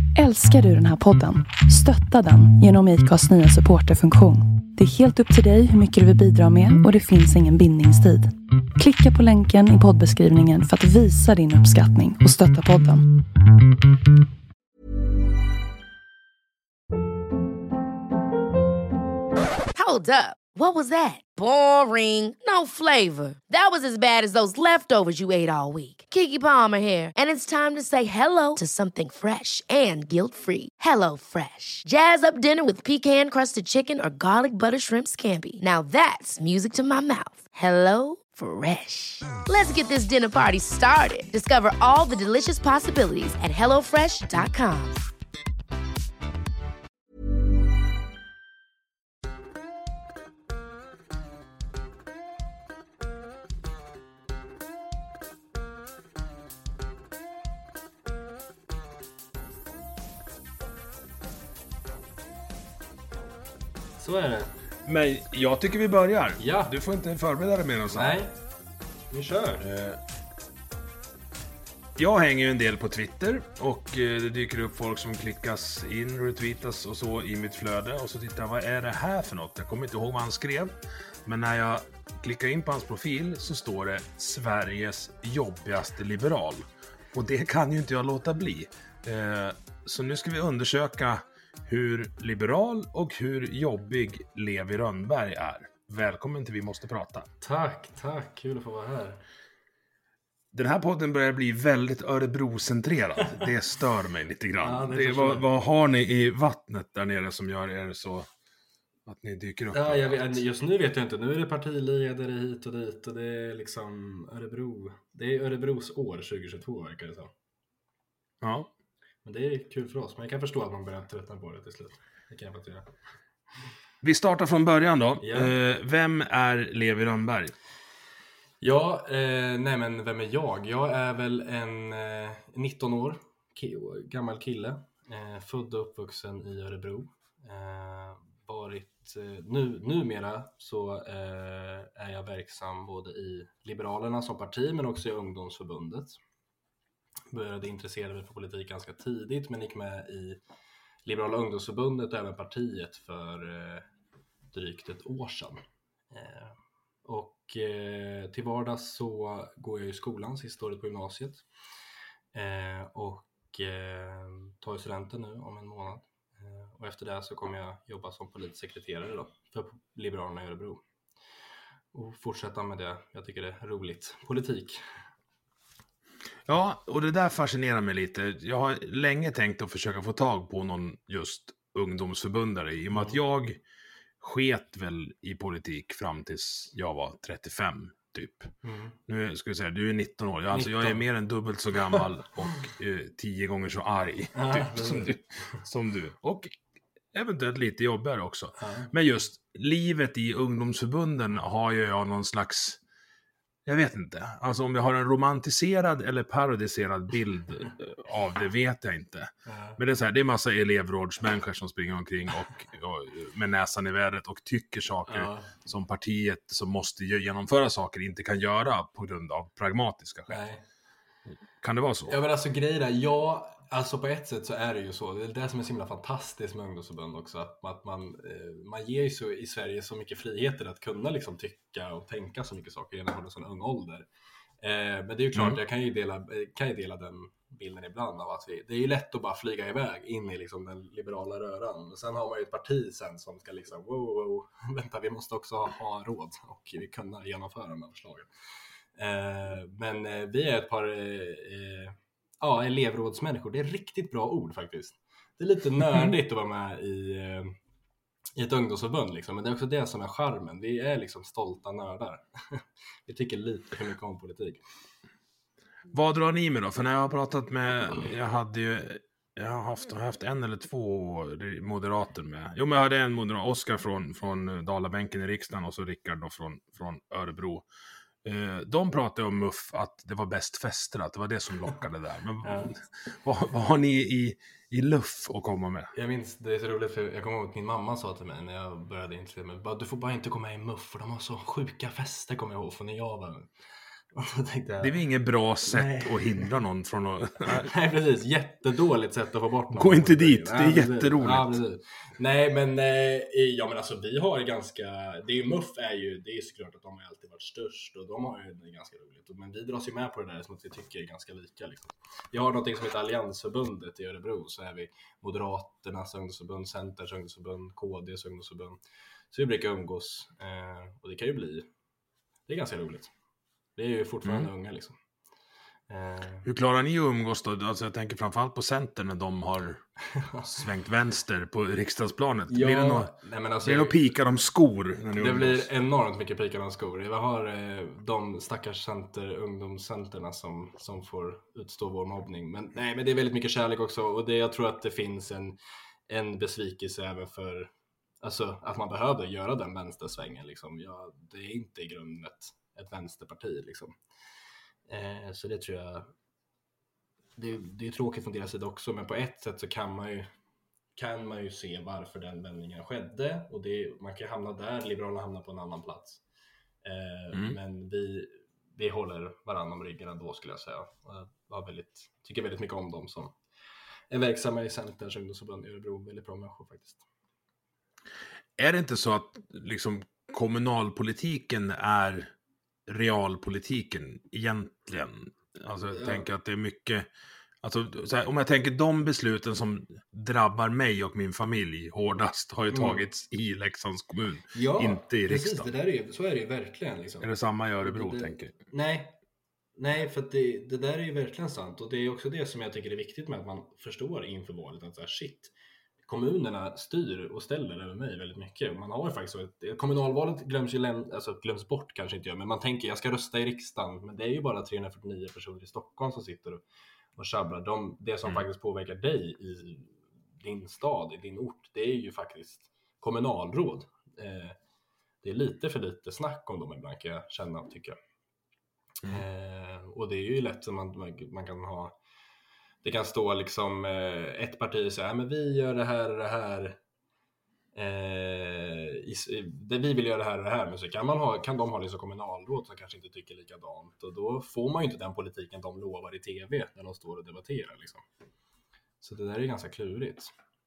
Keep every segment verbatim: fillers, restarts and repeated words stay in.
Älskar du den här podden? Stötta den genom I C A:s nya supporterfunktion. Det är helt upp till dig hur mycket du vill bidra med och det finns ingen bindningstid. Klicka på länken i poddbeskrivningen för att visa din uppskattning och stötta podden. Hold up. What was that? Boring. No flavor. That was as bad as those leftovers you ate all week. Keke Palmer here, and it's time to say hello to something fresh and guilt-free. Hello Fresh. Jazz up dinner with pecan-crusted chicken or garlic butter shrimp scampi. Now that's music to my mouth. Hello Fresh. Let's get this dinner party started. Discover all the delicious possibilities at hello fresh dot com. Så är det. Men jag tycker vi börjar. Ja. Du får inte förbereda dig med något sånt. Nej, vi kör. Eh, Jag hänger ju en del på Twitter och eh, det dyker upp folk som klickas in, retweetas och så i mitt flöde. Och så tittar jag, vad är det här för något? Jag kommer inte ihåg vad han skrev. Men när jag klickar in på hans profil så står det Sveriges jobbigaste liberal. Och det kan ju inte jag låta bli. Eh, Så nu ska vi undersöka hur liberal och hur jobbig Levi Rönnberg är. Välkommen till Vi måste prata. Tack, tack. Kul att få vara här. Den här podden börjar bli väldigt Örebro-centrerad. Det stör mig lite grann. Ja, det det, förstår vad, jag. vad har ni i vattnet där nere som gör er så att ni dyker upp? Ja, jag vet, just nu vet jag inte. Nu är det partiledare hit och dit och det är liksom Örebro. Det är Örebros år tjugohundratjugotvå verkar det så. Ja. Men det är kul för oss. Men jag kan förstå att man börjar tröttna på det till slut. Det kan jag faktiskt göra. Vi startar från början då. Ja. Eh, vem är Levi Rönnberg? Ja, eh, nej men vem är jag? Jag är väl en eh, nitton år ki- gammal kille. Eh, född och uppvuxen i Örebro. Eh, varit, eh, nu, numera så eh, är jag verksam både i Liberalerna som parti men också i ungdomsförbundet. Började intressera mig för politik ganska tidigt men gick med i Liberala ungdomsförbundet och även partiet för eh, drygt ett år sedan. Eh, och eh, till vardags så går jag i skolan sista året på gymnasiet eh, och eh, tar studenten nu om en månad. Eh, och efter det så kommer jag jobba som polissekreterare då, för Liberalerna i Örebro. Och fortsätta med det, jag tycker det är roligt. Politik. Ja, och det där fascinerar mig lite. Jag har länge tänkt att försöka få tag på någon just ungdomsförbundare. I och med att jag sket väl i politik fram tills jag var trettiofem typ. Mm. Nu ska vi säga, du är nitton år. Jag, alltså, jag är nitton. mer än dubbelt så gammal och eh, tio gånger så arg Ja, typ, det är som, det. du, som du. Och eventuellt lite jobbigare också. Ja. Men just livet i ungdomsförbunden har ju jag någon slags... Jag vet inte. Alltså om jag har en romantiserad eller parodiserad bild av det vet jag inte. Ja. Men det är så här, det är massa elevrådsmänniskor som springer omkring och, och med näsan i vädret och tycker saker Ja. som partiet som måste genomföra saker inte kan göra på grund av pragmatiska skäl. Nej. Kan det vara så? Ja men alltså grejen är, ja, alltså på ett sätt så är det ju så. Det är det som är så himla fantastiskt med ungdomsförbund också. Att, att man, eh, man ger ju så i Sverige så mycket friheter att kunna liksom tycka och tänka så mycket saker redan från en sån ung ålder. Eh, men det är ju klart, Mm. jag kan ju, dela, kan ju dela den bilden ibland av att vi, det är ju lätt att bara flyga iväg in i liksom den liberala röran. Men sen har man ju ett parti sen som ska liksom, wow, wow, vänta, vi måste också ha, ha råd och vi kunna genomföra de här förslagen. Eh, men eh, vi är ett par eh, eh, ja, elevrådsmänniskor. Det är riktigt bra ord faktiskt. Det är lite nördigt att vara med i, eh, i ett ungdomsförbund liksom. Men det är också det som är charmen. Vi är liksom stolta nördar. Vi tycker lite för mycket om politik. Vad drar ni med då? För när jag har pratat med, jag hade ju, jag har haft, har haft en eller två moderater med. Jo men jag hade en moderat, Oskar från, från Dalabänken i riksdagen och så Rickard då från, från Örebro. De pratade om Muff att det var bäst fester, att det var det som lockade där. Men Ja. vad, vad har ni i, i luff att komma med? Jag minns, det är så roligt för jag kommer ihåg att min mamma sa till mig när jag började intressera mig, du får bara inte komma med i Muff för de har så sjuka fester, kommer jag ihåg, för när jag var tänkte jag, Det är väl inget bra sätt nej. att hindra någon från att... Nej, precis. Jättedåligt sätt att få bort någon. Gå inte dit, det är ja, jätteroligt. Ja, precis. Nej, men, eh, ja, men alltså vi har ganska... Det är ju, M U F är ju, det är ju såklart att de har alltid varit störst och de har ju det ganska roligt. Men vi dras ju med på det där som att vi tycker är ganska lika. Liksom. Vi har något som heter Alliansförbundet i Örebro, så är vi Moderaternas ungdomsförbund, Centerns ungdomsförbund, K D:s ungdomsförbund. Så vi brukar umgås eh, och det kan ju bli... Det är ganska roligt. Vi är ju fortfarande mm. unga liksom. Eh. Hur klarar ni att umgås då? Alltså jag tänker framförallt på Centern när de har svängt vänster på riksdagsplanet. Ja, blir det nog alltså, det pikar om skor när ni det umgås? blir enormt mycket pikar om skor. Vi har eh, de stackars center, ungdomscenterna som, som får utstå vår mobbning. Men, nej, men det är väldigt mycket kärlek också. Och det, jag tror att det finns en, en besvikelse även för alltså, att man behövde göra den vänstersvängen. Liksom. Ja, det är inte i grunden ett, ett vänsterparti liksom. Eh, så det tror jag det, det är tråkigt från deras sida också, men på ett sätt så kan man ju kan man ju se varför den vändningen skedde och det, man kan hamna där, Liberalerna hamnar på en annan plats eh, mm. men vi, vi håller varandra om ryggen ändå skulle jag säga och jag har väldigt, tycker väldigt mycket om dem som är verksamma i Centerns ungdomsförbund i Örebro, väldigt bra människor faktiskt. Är det inte så att liksom kommunalpolitiken är realpolitiken egentligen? Alltså jag ja. tänker att det är mycket alltså, så här, om jag tänker de besluten som drabbar mig och min familj hårdast har ju mm. tagits i Leksands kommun, ja, inte i precis, riksdagen. Det där är ju, så är det ju verkligen liksom. Är det samma i Örebro det, tänker jag? Nej, nej för att det, det där är ju verkligen sant och det är också det som jag tycker är viktigt med att man förstår inför valet att så här, shit, kommunerna styr och ställer över mig väldigt mycket. Man har ju faktiskt så ett, kommunalvalet glöms ju läm, alltså glöms bort kanske inte jag, men man tänker jag ska rösta i riksdagen, men det är ju bara trehundrafyrtionio personer i Stockholm som sitter och, och tjabblar. De, det som mm. faktiskt påverkar dig i din stad, i din ort, det är ju faktiskt kommunalråd. Eh, det är lite för lite snack om dem ibland kan jag känna, tycker jag. Mm. Eh, och det är ju lätt som man, man kan ha. Det kan stå liksom eh, ett parti och säga men vi gör det här och det här eh, i, det vi vill göra det här och det här, men så kan, man ha, kan de ha liksom kommunalråd som kanske inte tycker likadant och då får man ju inte den politiken de lovar i tv när de står och debatterar liksom. Så det där är ganska klurigt.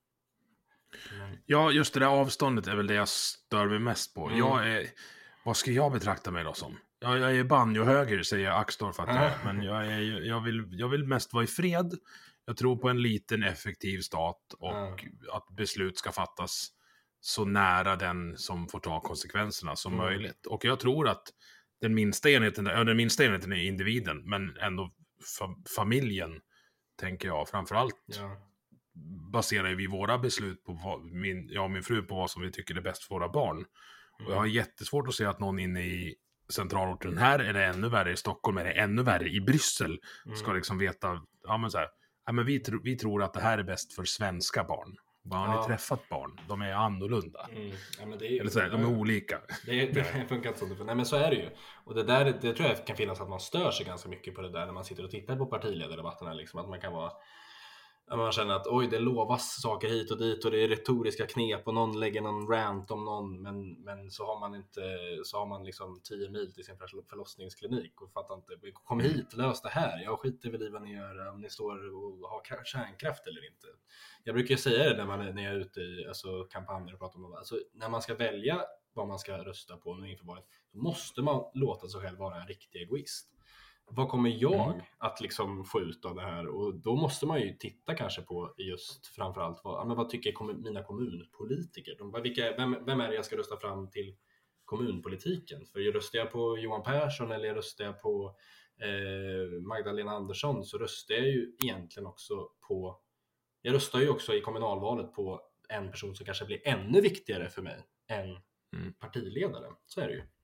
Men... Ja, just det där avståndet är väl det jag stör mig mest på. Mm. Jag är, vad ska jag betrakta mig då som? Ja, jag är banjohöger, säger Axtor för att jag är. Men jag, är, jag, vill, jag vill mest vara i fred. Jag tror på en liten effektiv stat och mm. att beslut ska fattas så nära den som får ta konsekvenserna som mm. möjligt. Och jag tror att den minsta enheten, ja, den minsta enheten är individen, men ändå fa- familjen, tänker jag, framförallt ja. baserar vi våra beslut på vad, min, jag och min fru på vad som vi tycker är bäst för våra barn. Mm. Och jag har jättesvårt att se att någon inne i centralorten här är det ännu värre, i Stockholm är det ännu värre, i Bryssel mm. ska liksom veta, ja men så här, ja men vi, tro, vi tror att det här är bäst för svenska barn. Vad har ja. ni träffat barn? De är annorlunda. Mm. Ja, men det är, Eller så här, de är olika. Det, det funkar inte så. Nej men så är det ju. Och det där, det tror jag kan finnas att man stör sig ganska mycket på det där när man sitter och tittar på partiledardebatterna liksom, att man kan vara man känner att oj, det lovas saker hit och dit och det är retoriska knep och någon lägger någon rant om någon, men, men så har man inte så har man liksom tio mil till sin förlossningsklinik och fattar inte, kom hit, lös det här, jag skiter väl i vad ni gör om ni står och har kärnkraft eller inte. Jag brukar säga det när, man, när jag är ute i alltså, kampanjer och pratar om alltså, när man ska välja vad man ska rösta på nu inför valet, då måste man låta sig själv vara en riktig egoist. Vad kommer jag mm. att liksom få ut av det här? Och då måste man ju titta kanske på just framförallt vad, men vad tycker kommun, mina kommunpolitiker? De, vilka, vem, vem är det jag ska rösta fram till kommunpolitiken? För jag röstar jag på Johan Persson eller jag röstar jag på eh, Magdalena Andersson, så röstar jag ju egentligen också på, jag röstar ju också i kommunalvalet på en person som kanske blir ännu viktigare för mig än mm. partiledare. Så är det ju.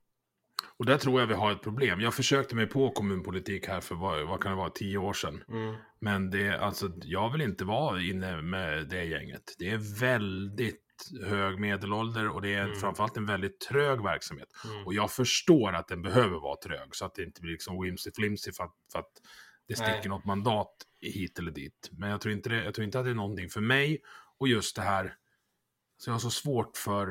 Och där tror jag vi har ett problem. Jag försökte mig på kommunpolitik här för vad, vad kan det vara, tio år sedan. Mm. Men det, alltså, jag vill inte vara inne med det gänget. Det är väldigt hög medelålder och det är mm. framförallt en väldigt trög verksamhet. Mm. Och jag förstår att den behöver vara trög så att det inte blir liksom whimsy-flimsy för att, för att det sticker Nej. något mandat hit eller dit. Men jag tror inte, det, jag tror inte att det är någonting för mig. Och just det här, så jag har så svårt för,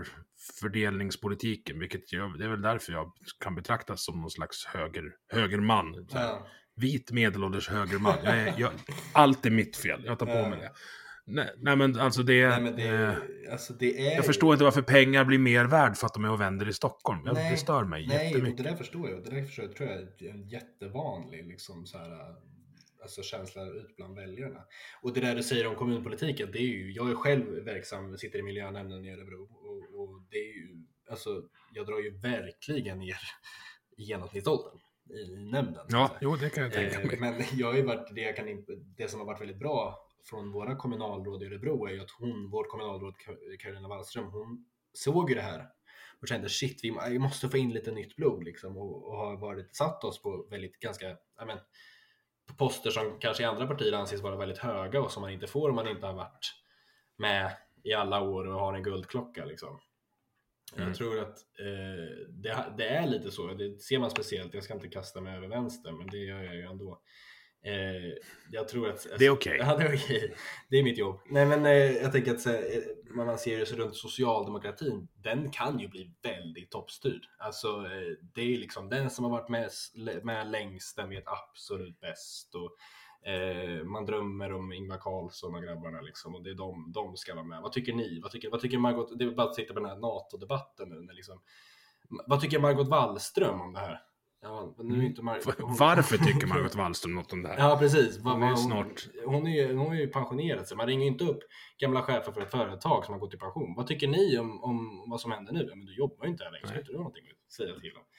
fördelningspolitiken, vilket jag, det är väl därför jag kan betraktas som någon slags höger, högerman. Så här, Ja. Vit medelålders högerman. Jag är, jag, allt är mitt fel, jag tar på Ja. mig det. Nej, nej men alltså det, Nej, men det, eh, alltså det är jag förstår inte varför pengar blir mer värd för att de är och vänder i Stockholm. Jag, Nej, det stör mig nej, jättemycket. och det där förstår jag. Det där förstår jag, tror jag är en jättevanlig liksom, så här, alltså, känsla ut bland väljarna. Och det där du säger om kommunpolitiken, det är ju, jag är själv verksam, sitter i miljönämnden i Örebro, och, och det är ju, alltså, jag drar ju verkligen ner i genomsnittsåldern i nämnden. Ja, jo, det kan jag tänka mig. Eh, men jag har ju varit, det, jag kan inte, det som har varit väldigt bra från våra kommunalråd i Örebro är ju att hon, vårt kommunalråd Carolina Wallström, hon såg ju det här och kände shit, vi, vi måste få in lite nytt blod liksom, och, och har varit satt oss på väldigt ganska, jag men, på poster som kanske i andra partier anses vara väldigt höga och som man inte får om man inte har varit med i alla år och har en guldklocka liksom. Mm. Jag tror att eh, det, det är lite så, det ser man speciellt, jag ska inte kasta mig över vänster, men det gör jag ju ändå. Eh, jag tror att det är okej. Ja, det är okej. Det är mitt jobb. Nej, men eh, jag tänker att så, eh, man ser det så runt socialdemokratin, den kan ju bli väldigt toppstyrd. Alltså eh, det är liksom den som har varit med, med längst, den vet absolut bäst, och eh, man drömmer om Ingvar Carlsson och grabbarna liksom, och det är de, de ska vara med. Vad tycker ni? Vad tycker, vad tycker Margot? Det är bara att sitta på den här NATO-debatten nu när liksom, vad tycker Margot Wallström om det här? Ja, men nu är inte Mar- hon... Varför tycker Margot Wallström något om det här? Ja, precis. Hon är ju snart... hon, är ju, hon är ju pensionerat sig. Man ringer inte upp gamla chefer för ett företag som har gått i pension. Vad tycker ni om, om vad som händer nu? Ja, men du jobbar ju inte här längre, så inte du har någonting att säga till om.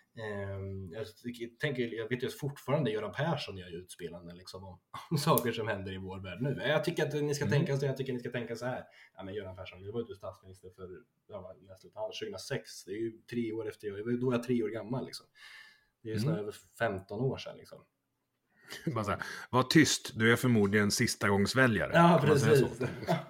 Um, jag, tänker, jag vet ju fortfarande Göran Persson gör ju utspelanden liksom, om, om saker som händer i vår värld nu. Jag tycker att ni ska mm. tänka så, jag tycker ni ska tänka så här. Ja, men Göran Persson, du var ju statsminister för ja, tjugohundrasex. Det är ju tre år efter jag, jag var, då var jag tre år gammal liksom. Det är ju snarare mm. över femton år sedan liksom. Bara så här, var tyst, du är förmodligen sista gångs väljare. Ja, precis. Så?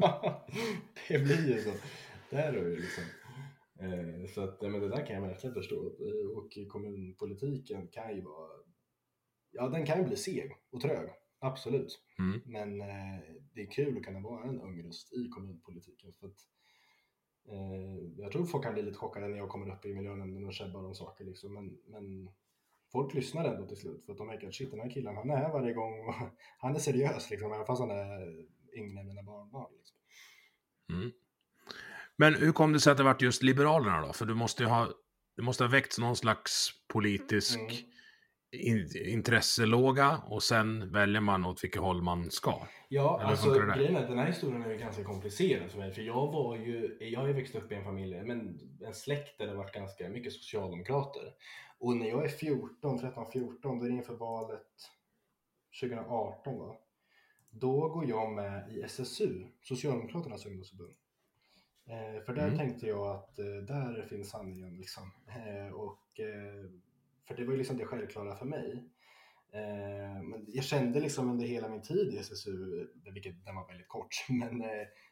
Det blir ju så. Det är det liksom. Eh, så att, men det där kan jag verkligen förstå. Och kommunpolitiken kan ju vara, ja, den kan ju bli seg och trög. Absolut. Mm. Men eh, det är kul att kunna vara en ung röst i kommunpolitiken. För att, eh, jag tror folk kan bli lite chockade när jag kommer upp i miljönämnden och käbblar om saker liksom. Men, men folk lyssnar ändå till slut, för att de märker att shit, den här killen, han är här varje gång och han är seriös liksom, även fast han är yngre än mina barnbarn liksom. Mm. Men hur kom det sig att det varit just Liberalerna då? För du måste ju ha, det måste ha väckts någon slags politisk mm. in, intresselåga, och sen väljer man åt vilket håll man ska. Ja, eller alltså grejen är att den här historien är ju ganska komplicerad för mig, för jag var ju, jag har ju växt upp i en familj, men en släkt där det varit ganska mycket socialdemokrater. Och när jag är fjorton, tretton, fjorton, då är det inför valet tjugo arton va? Då går jag med i S S U, Socialdemokraternas ungdomsförbund. Eh, för där mm. tänkte jag att eh, där finns sanningen liksom. Eh, och, eh, för det var ju liksom det självklara för mig. Eh, men jag kände liksom under hela min tid i S S U, vilket den var väldigt kort, men,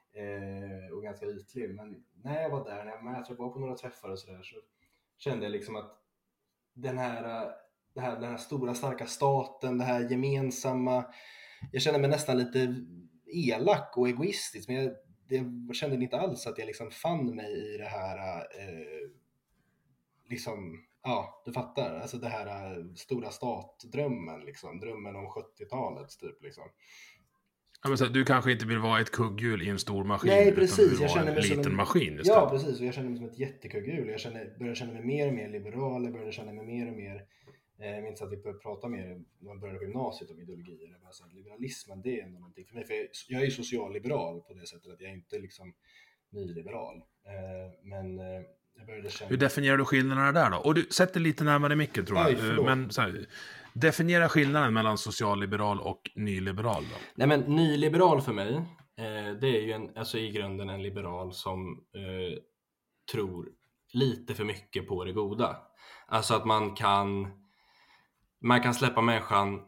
eh, och ganska ytlig. Men när jag var där, när jag, när jag var på några träffar och sådär, så kände jag liksom att den här, det här, den här stora starka staten, det här gemensamma, jag kände mig nästan lite elak och egoistisk, men jag, jag kände inte alls att jag liksom fann mig i det här eh, liksom, ja, du fattar, alltså det här stora statdrömmen liksom, drömmen om sjuttiotalet typ liksom. Ja, men så, du kanske inte vill vara ett kugghjul i en stor maskin. Nej, precis. Utan du vill jag vara känner en mig liten som en, maskin istället. Ja, precis. Och jag känner mig som ett jättekugghjul. Jag känner, började känna mig mer och mer liberal. Jag började känna mig mer och mer, eh, jag minns att vi började prata mer när man började på gymnasiet om ideologier. Jag bara så här, liberalismen, det är ändå någonting för mig. För jag, jag är ju socialliberal på det sättet att jag är inte liksom nyliberal. Eh, men eh, jag började känna... Hur definierar du skillnaderna där då? Och du sätter lite närmare micken tror jag. Aj, men så här, definiera skillnaden mellan socialliberal och nyliberal då? Nej, men nyliberal för mig, eh, det är ju en, alltså i grunden en liberal som eh, tror lite för mycket på det goda. Alltså att man kan man kan släppa människan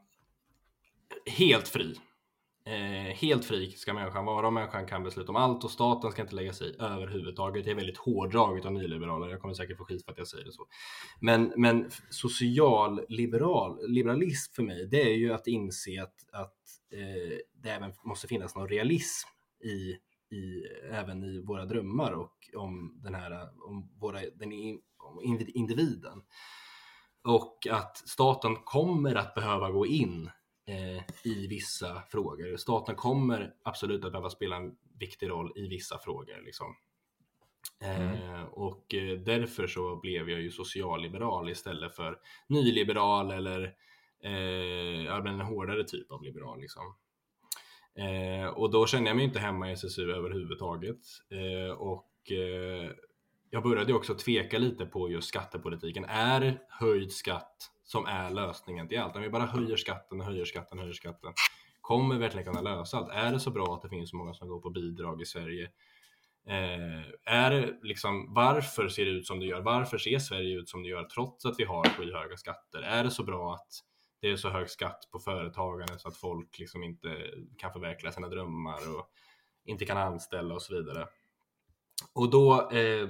helt fri. Eh, helt fri ska människan vara, och människan kan besluta om allt, och staten ska inte lägga sig överhuvudtaget. Det är väldigt hårdraget av nyliberaler, jag kommer säkert få skit för att jag säger det så. Men, men social liberal, liberalism för mig, det är ju att inse att, att eh, det även måste finnas någon realism i, i, även i våra drömmar och om den här om våra, den om individen. Och att staten kommer att behöva gå in eh, i vissa frågor. Staten kommer absolut att behöva spela en viktig roll i vissa frågor. Liksom. Mm. Eh, och eh, därför så blev jag ju socialliberal istället för nyliberal eller eh, en hårdare typ av liberal. Liksom. Eh, och då kände jag mig inte hemma i S S U överhuvudtaget. Eh, och eh, jag började också tveka lite på just skattepolitiken. Är höjd skatt som är lösningen till allt? Om vi bara höjer skatten och höjer skatten och höjer skatten, kommer vi verkligen kunna lösa allt? Är det så bra att det finns så många som går på bidrag i Sverige? Eh, är det liksom, varför ser det ut som det gör? Varför ser Sverige ut som det gör trots att vi har skyhöga skatter? Är det så bra att det är så hög skatt på företagande så att folk liksom inte kan förverkliga sina drömmar och inte kan anställa och så vidare? Och då eh,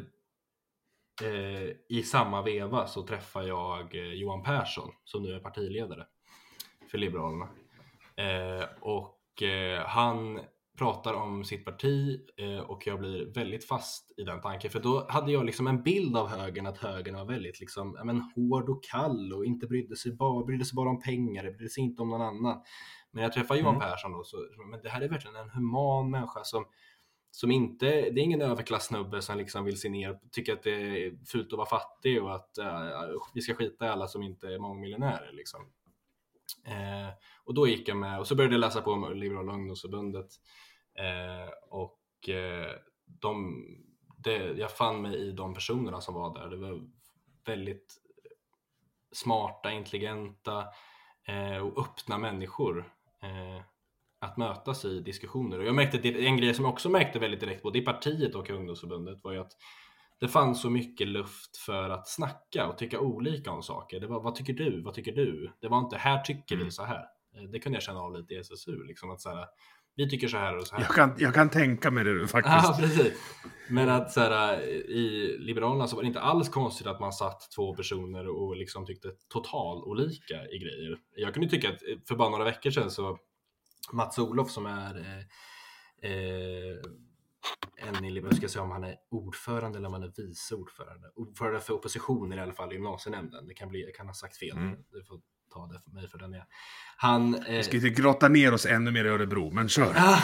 eh, i samma veva så träffar jag eh, Johan Persson som nu är partiledare för Liberalerna. Eh, och eh, han pratar om sitt parti eh, och jag blir väldigt fast i den tanken. För då hade jag liksom en bild av högern, att högern var väldigt liksom, ja, men, hård och kall och inte brydde sig bara, brydde sig bara om pengar, brydde sig inte om någon annan. Men jag träffar Johan mm. Persson då, så men det här är verkligen en human människa som, som inte, det är ingen överklassnubbe som liksom vill se ner, tycker att det är fult att vara fattig och att uh, vi ska skita i alla som inte är mångmiljonärer liksom. Eh, och då gick jag med och så började jag läsa på om Liberala ungdomsförbundet eh, och eh, de, det, jag fann mig i de personerna som var där. Det var väldigt smarta, intelligenta eh, och öppna människor eh, att mötas i diskussioner. Och jag märkte att det, en grej som jag också märkte väldigt direkt både i partiet och ungdomsförbundet var ju att det fanns så mycket luft för att snacka och tycka olika om saker. Det var, vad tycker du? Vad tycker du? Det var inte, här tycker vi så här. Det kunde jag känna av lite i S S U. Liksom att så här, vi tycker så här och så här. Jag kan, jag kan tänka mig det faktiskt. Ja, precis. Men att så här, i Liberalerna så var det inte alls konstigt att man satt två personer och liksom tyckte total olika i grejer. Jag kunde tycka att för bara några veckor sedan så Mats Olof som är... Eh, eh, en i Liberalerna, ska säga om han är ordförande eller om han är vice ordförande. Ordförande för oppositionen i alla fall i gymnasienämnden. Det kan bli, jag kan ha sagt fel. Mm. Du får ta det för mig för den är. Han eh, vi ska inte grotta ner oss ännu mer i Örebro, men kör. Ja,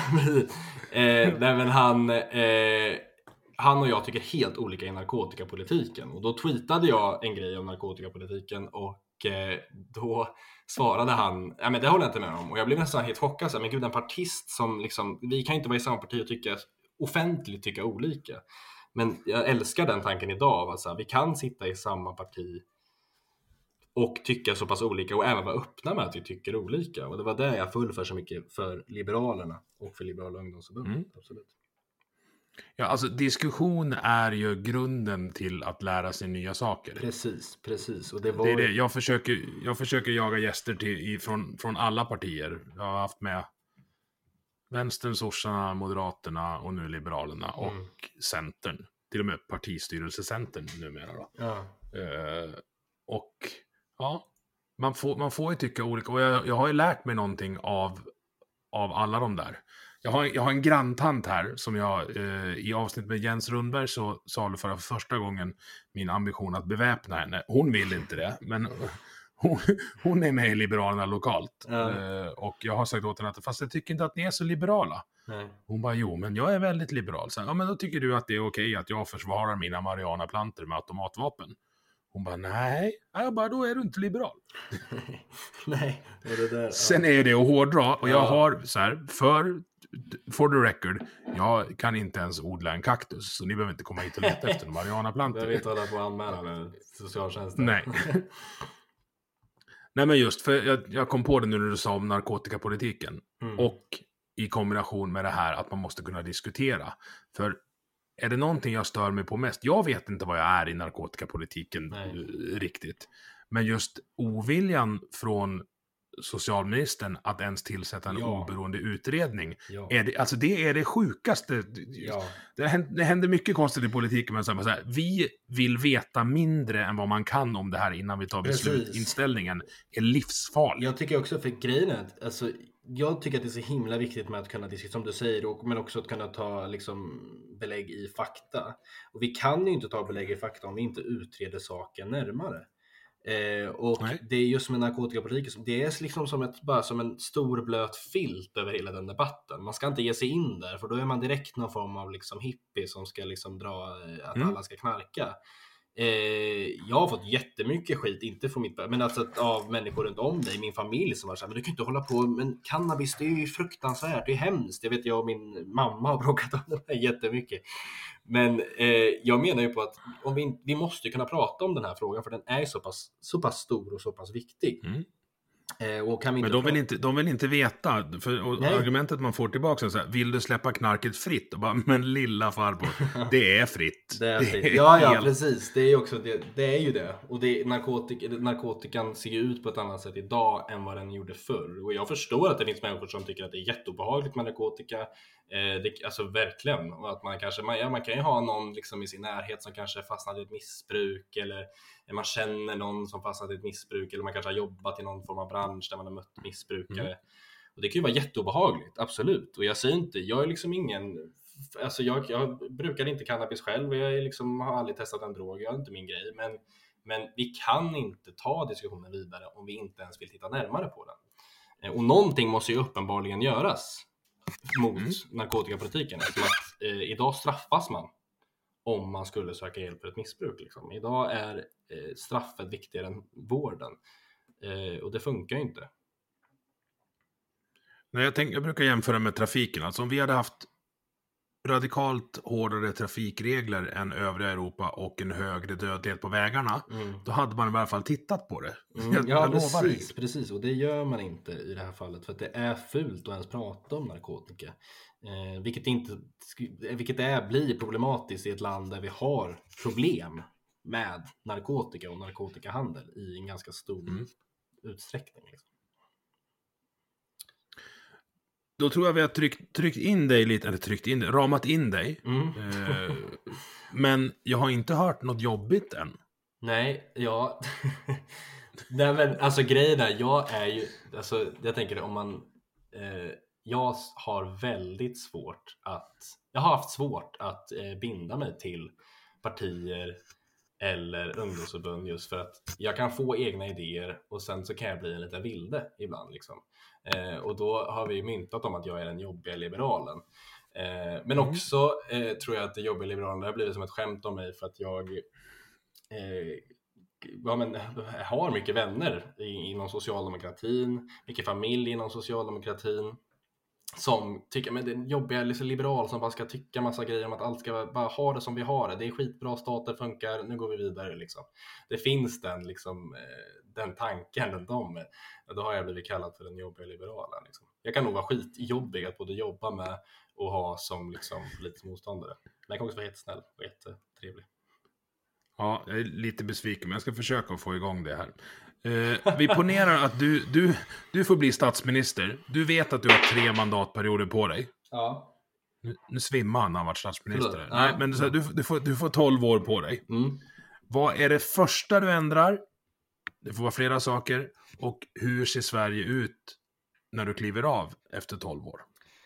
eh, nej, men han eh, han och jag tycker helt olika i narkotikapolitiken och då tweetade jag en grej om narkotikapolitiken och eh, då svarade han, ja men det håller jag inte med om och jag blev nästan helt chockad så men gud en partist som liksom, vi kan inte vara i samma parti och tycka offentligt tycka olika. Men jag älskar den tanken idag. Alltså, vi kan sitta i samma parti och tycka så pass olika och även vara öppna med att vi tycker olika. Och det var det jag föll för så mycket för Liberalerna och för Liberala ungdomsförbundet. Mm. Absolut. Ja, alltså diskussion är ju grunden till att lära sig nya saker. Precis, precis. Och det var... det är det. Jag försöker, jag försöker jaga gäster till, från, från alla partier. Jag har haft med Vänstern, sossarna, Moderaterna och nu Liberalerna och mm. Centern. Till och med partistyrelsecentern numera då. Ja. Uh, och ja, man får, man får ju tycka olika. Och jag, jag har ju lärt mig någonting av, av alla de där. Jag har, jag har en granntant här som jag uh, i avsnitt med Jens Rundberg så sa för första gången min ambition att beväpna henne. Hon vill inte det, men... Hon, hon är med i Liberalerna lokalt. Ja. Uh, och jag har sagt åt henne att fast jag tycker inte att ni är så liberala. Nej. Hon bara, jo men jag är väldigt liberal. Så, ja men då tycker du att det är okej att jag försvarar mina marijuanaplantor med automatvapen. Hon bara, nej. Jag bara, då är du inte liberal. Nej. Det det där, ja. Sen är det att hårdra. Och jag ja. har så här, för, for the record, jag kan inte ens odla en kaktus. Så ni behöver inte komma hit och leta efter en marijuanaplantor. Jag vet inte hålla på att anmäla med socialtjänsten. Nej. Nej men just, för jag, jag kom på det nu när du sa om narkotikapolitiken. Mm. Och i kombination med det här att man måste kunna diskutera. För är det någonting jag stör mig på mest? Jag vet inte vad jag är i narkotikapolitiken Nej. riktigt. Men just oviljan från socialministern att ens tillsätta en ja. oberoende utredning. Ja. Är det, alltså det är det sjukaste. Ja. Det, händer, det händer mycket konstigt i politiken. Men så här, vi vill veta mindre än vad man kan om det här innan vi tar beslut. Inställningen är livsfarlig. Jag tycker också för grejen är att alltså, jag tycker att det är så himla viktigt med att kunna diskutera, som du säger, och, men också att kunna ta liksom, belägg i fakta. Och vi kan ju inte ta belägg i fakta om vi inte utreder saken närmare. Eh, och Nej. Det är just med narkotikapolitiken, det är liksom som, ett, bara som en stor blöt filt över hela den debatten. Man ska inte ge sig in där, för då är man direkt någon form av liksom hippie som ska liksom dra att mm. alla ska knarka. Eh, jag har fått jättemycket skit, inte från mitt, men alltså av människor runt om dig, min familj som var så här, men du kan inte hålla på, men cannabis, det är ju fruktansvärt, det är hemskt, det vet jag och min mamma har bråkat om det här jättemycket. Men eh, jag menar ju på att om vi, vi måste kunna prata om den här frågan, för den är så pass, så pass stor och så pass viktig. Mm. Eh, och kan vi inte men de vill, inte, de vill inte veta, för och argumentet man får tillbaka är så här, vill du släppa knarket fritt? Och bara, men lilla farbror, det är fritt. Det är fritt. Det är ja, ja, helt... precis. Det är, också, det, det är ju det. Och det, narkotik, narkotikan ser ju ut på ett annat sätt idag än vad den gjorde förr. Och jag förstår att det finns människor som tycker att det är jätteobehagligt med narkotika. Eh, det, alltså verkligen. Och att man, kanske, man, ja, man kan ju ha någon liksom i sin närhet som kanske fastnat i ett missbruk, eller man känner någon som fastnat i ett missbruk, eller man kanske har jobbat i någon form av bransch där man har mött missbrukare. Mm. Och det kan ju vara jätteobehagligt, absolut. Och jag säger inte, jag är liksom ingen, alltså jag, jag brukar inte cannabis själv, och jag är liksom, har aldrig testat en drog, jag är inte min grej. Men, men vi kan inte ta diskussionen vidare om vi inte ens vill titta närmare på den. Och någonting måste ju uppenbarligen göras mot mm. narkotikapolitiken. Eftersom att eh, idag straffas man om man skulle söka hjälp för ett missbruk. Liksom. Idag är eh, straffet viktigare än vården. Eh, och det funkar ju inte. Nej, jag, tänk, jag brukar jämföra med trafiken. Alltså om vi hade haft radikalt hårdare trafikregler än övriga Europa och en högre dödlighet på vägarna, mm. då hade man i alla fall tittat på det. Mm. Jag, ja, jag precis, precis. Och det gör man inte i det här fallet, för att det är fult att ens prata om narkotika. Eh, vilket, inte, vilket är, blir problematiskt i ett land där vi har problem med narkotika och narkotikahandel i en ganska stor mm. utsträckning. Liksom. Då tror jag vi har tryckt, tryckt in dig lite, eller tryckt in dig, ramat in dig. Mm. Eh, men jag har inte hört något jobbigt än. Nej, ja. Nej, men alltså grejen är, jag är ju, alltså jag tänker om man, eh, jag har väldigt svårt att, jag har haft svårt att eh, binda mig till partier eller ungdomsförbund, just för att jag kan få egna idéer och sen så kan jag bli en liten vilde ibland liksom. Eh, och då har vi myntat om att jag är den jobbiga liberalen. Eh, men mm. också eh, tror jag att det jobbiga liberalen har blivit som ett skämt om mig, för att jag eh, ja, men, har mycket vänner i, inom socialdemokratin, mycket familj inom socialdemokratin, som tycker, men det är jobbiga liksom, liberal som bara ska tycka massa grejer om att allt ska bara ha det som vi har det. Det är skitbra, stater funkar, nu går vi vidare liksom. Det finns den liksom, den tanken runt om. Då har jag blivit kallad för den jobbiga liberalen liksom. Jag kan nog vara skitjobbig att både jobba med och ha som liksom politisk motståndare. Men jag kan också vara jättesnäll och jättetrevlig. Ja, jag är lite besviken, men jag ska försöka att få igång det här. Eh, vi ponerar att du, du, du får bli statsminister. Du vet att du har tre mandatperioder på dig. Ja. Nu, nu svimmar han när han varit statsminister. Ja. Nej, men du, du, får, du får tolv år på dig. Mm. Vad är det första du ändrar? Det får vara flera saker. Och hur ser Sverige ut när du kliver av efter tolv år?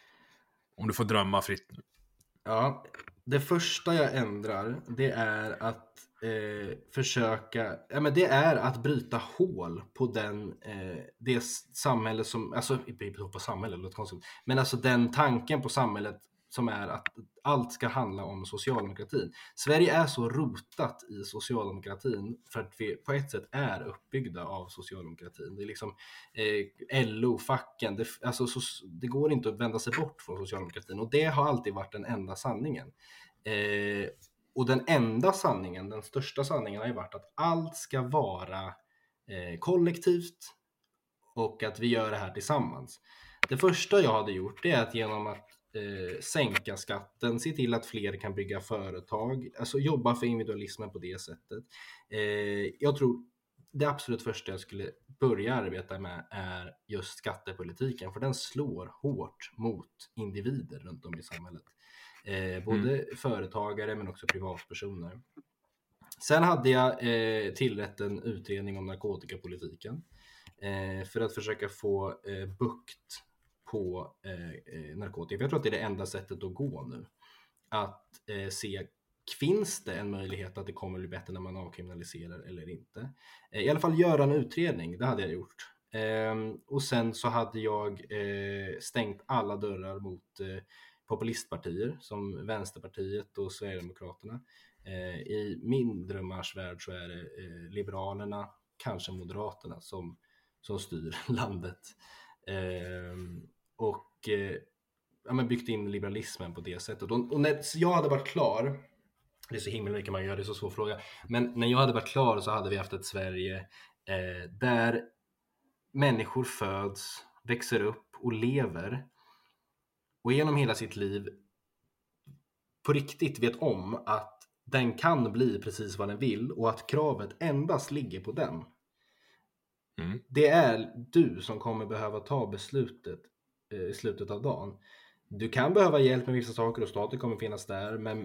Om du får drömma fritt nu. Ja, det första jag ändrar, det är att eh, försöka, ja men det är att bryta hål på den, eh, det samhälle som, alltså på samhället, låter konstigt, men alltså den tanken på samhället som är att allt ska handla om socialdemokratin. Sverige är så rotat i socialdemokratin för att vi på ett sätt är uppbyggda av socialdemokratin. Det är liksom eh, L O-facken, det, alltså, så, det går inte att vända sig bort från socialdemokratin, och det har alltid varit den enda sanningen. Eh, och den enda sanningen, den största sanningen har ju varit att allt ska vara eh, kollektivt och att vi gör det här tillsammans. Det första jag hade gjort, det är att genom att Eh, sänka skatten, se till att fler kan bygga företag, alltså jobba för individualismen på det sättet. Eh, jag tror det absolut första jag skulle börja arbeta med är just skattepolitiken, för den slår hårt mot individer runt om i samhället. Eh, både mm. företagare men också privatpersoner. Sen hade jag eh, tillrätt en utredning om narkotikapolitiken eh, för att försöka få eh, bukt på eh, narkotika. För jag tror att det är det enda sättet att gå nu. Att eh, se, finns det en möjlighet att det kommer bli bättre när man avkriminaliserar eller inte? Eh, I alla fall göra en utredning, det hade jag gjort. Eh, och sen så hade jag eh, stängt alla dörrar mot eh, populistpartier som Vänsterpartiet och Sverigedemokraterna. Eh, I min drömmarsvärld så är det eh, Liberalerna, kanske Moderaterna som, som styr landet. Eh, och eh, ja, men byggt in liberalismen på det sättet. Och, och när jag hade varit klar, det är så himla mycket man gör, det är så svår fråga, men när jag hade varit klar så hade vi haft ett Sverige eh, där människor föds, växer upp och lever och genom hela sitt liv på riktigt vet om att den kan bli precis vad den vill och att kravet endast ligger på den. Mm. Det är du som kommer behöva ta beslutet eh, i slutet av dagen. Du kan behöva hjälp med vissa saker och staten kommer finnas där, men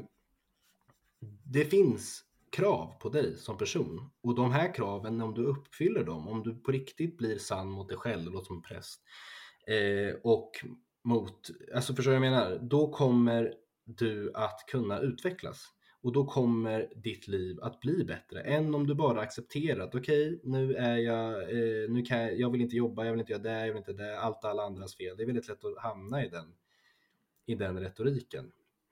det finns krav på dig som person. Och de här kraven, om du uppfyller dem, om du på riktigt blir sann mot dig själv och som präst eh, och mot, alltså förstår jag menar, då kommer du att kunna utvecklas. Och då kommer ditt liv att bli bättre än om du bara accepterar att okej, okay, nu är jag, eh, nu kan jag, jag vill inte jobba, jag vill inte göra det, jag vill inte det, allt alla andras fel. Det är väldigt lätt att hamna i den, i den retoriken.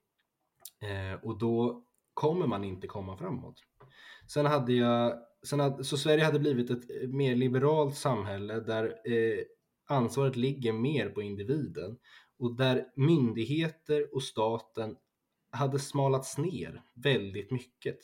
Eh, och då kommer man inte komma framåt. Sen hade jag, sen hade, så Sverige hade blivit ett mer liberalt samhälle där eh, ansvaret ligger mer på individen och där myndigheter och staten hade smalats ner väldigt mycket.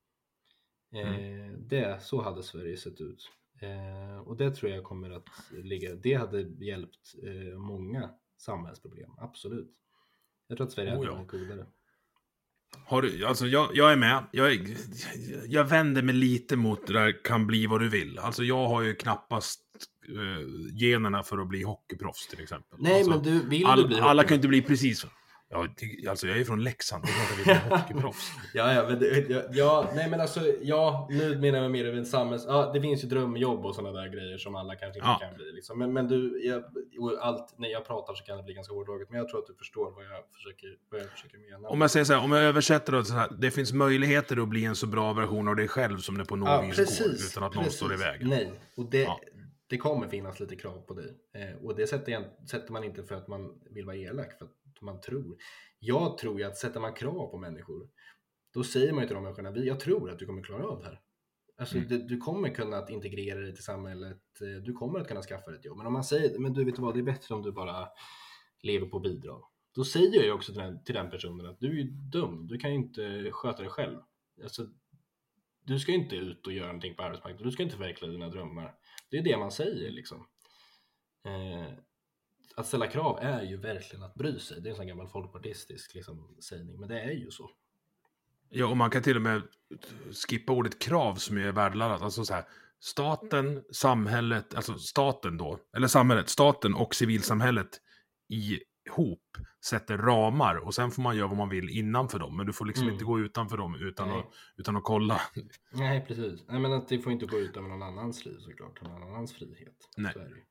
Mm. Eh, det, så hade Sverige sett ut. Eh, och det tror jag kommer att ligga, det hade hjälpt eh, många samhällsproblem, absolut. Jag tror att Sverige oh, hade varit godare. Har du, alltså jag, jag är med. Jag, jag vänder mig lite mot det där kan bli vad du vill. Alltså jag har ju knappast uh, generna för att bli hockeyproffs till exempel. Nej, alltså, men du vill all, du bli alla kan inte bli precis så. Ja, alltså jag är från Leksand, det är klart att vi blir hockeyproffs. ja, ja, men det, ja, ja, nej men alltså, ja, nu menar jag mer över en samhälls... Ja, det finns ju drömjobb och sådana där grejer som alla kanske inte ja. kan bli. Liksom. Men, men du, jag, allt, när jag pratar så kan det bli ganska hårdraget, men jag tror att du förstår vad jag försöker, vad jag försöker mena. Om jag säger så här, om jag översätter det så här, det finns möjligheter att bli en så bra version av dig själv som det på något ja, vis precis, går, utan att precis. någon står i vägen. Nej, och det... Ja. Det kommer finnas lite krav på dig. Eh, och det sätter, jag, sätter man inte för att man vill vara elak, för att man tror. Jag tror ju att sätter man krav på människor, då säger man ju till de människorna, jag tror att du kommer klara av det här. Alltså mm. du, du kommer kunna att integrera dig till samhället, du kommer att kunna skaffa ett jobb. Men om man säger, men du vet vad, det är bättre om du bara lever på bidrag. Då säger jag ju också till den, till den personen att du är ju dum, du kan ju inte sköta dig själv. Alltså, du ska inte ut och göra någonting på arbetsmarknaden, du ska inte förverkliga dina drömmar. Det är det man säger liksom. Eh, att ställa krav är ju verkligen att bry sig. Det är en sån gammal folkpartistisk liksom, sägning, men det är ju så. Ja, och man kan till och med skippa ordet krav som är värdeladdat. Alltså så här, staten, samhället, alltså staten då, eller samhället, staten och civilsamhället ihop sätter ramar och sen får man göra vad man vill innanför dem, men du får liksom mm. inte gå utanför dem utan, att, utan att kolla. Nej, precis. Nej, men att det får inte gå utanför någon annans liv såklart, någon annans frihet. Nej.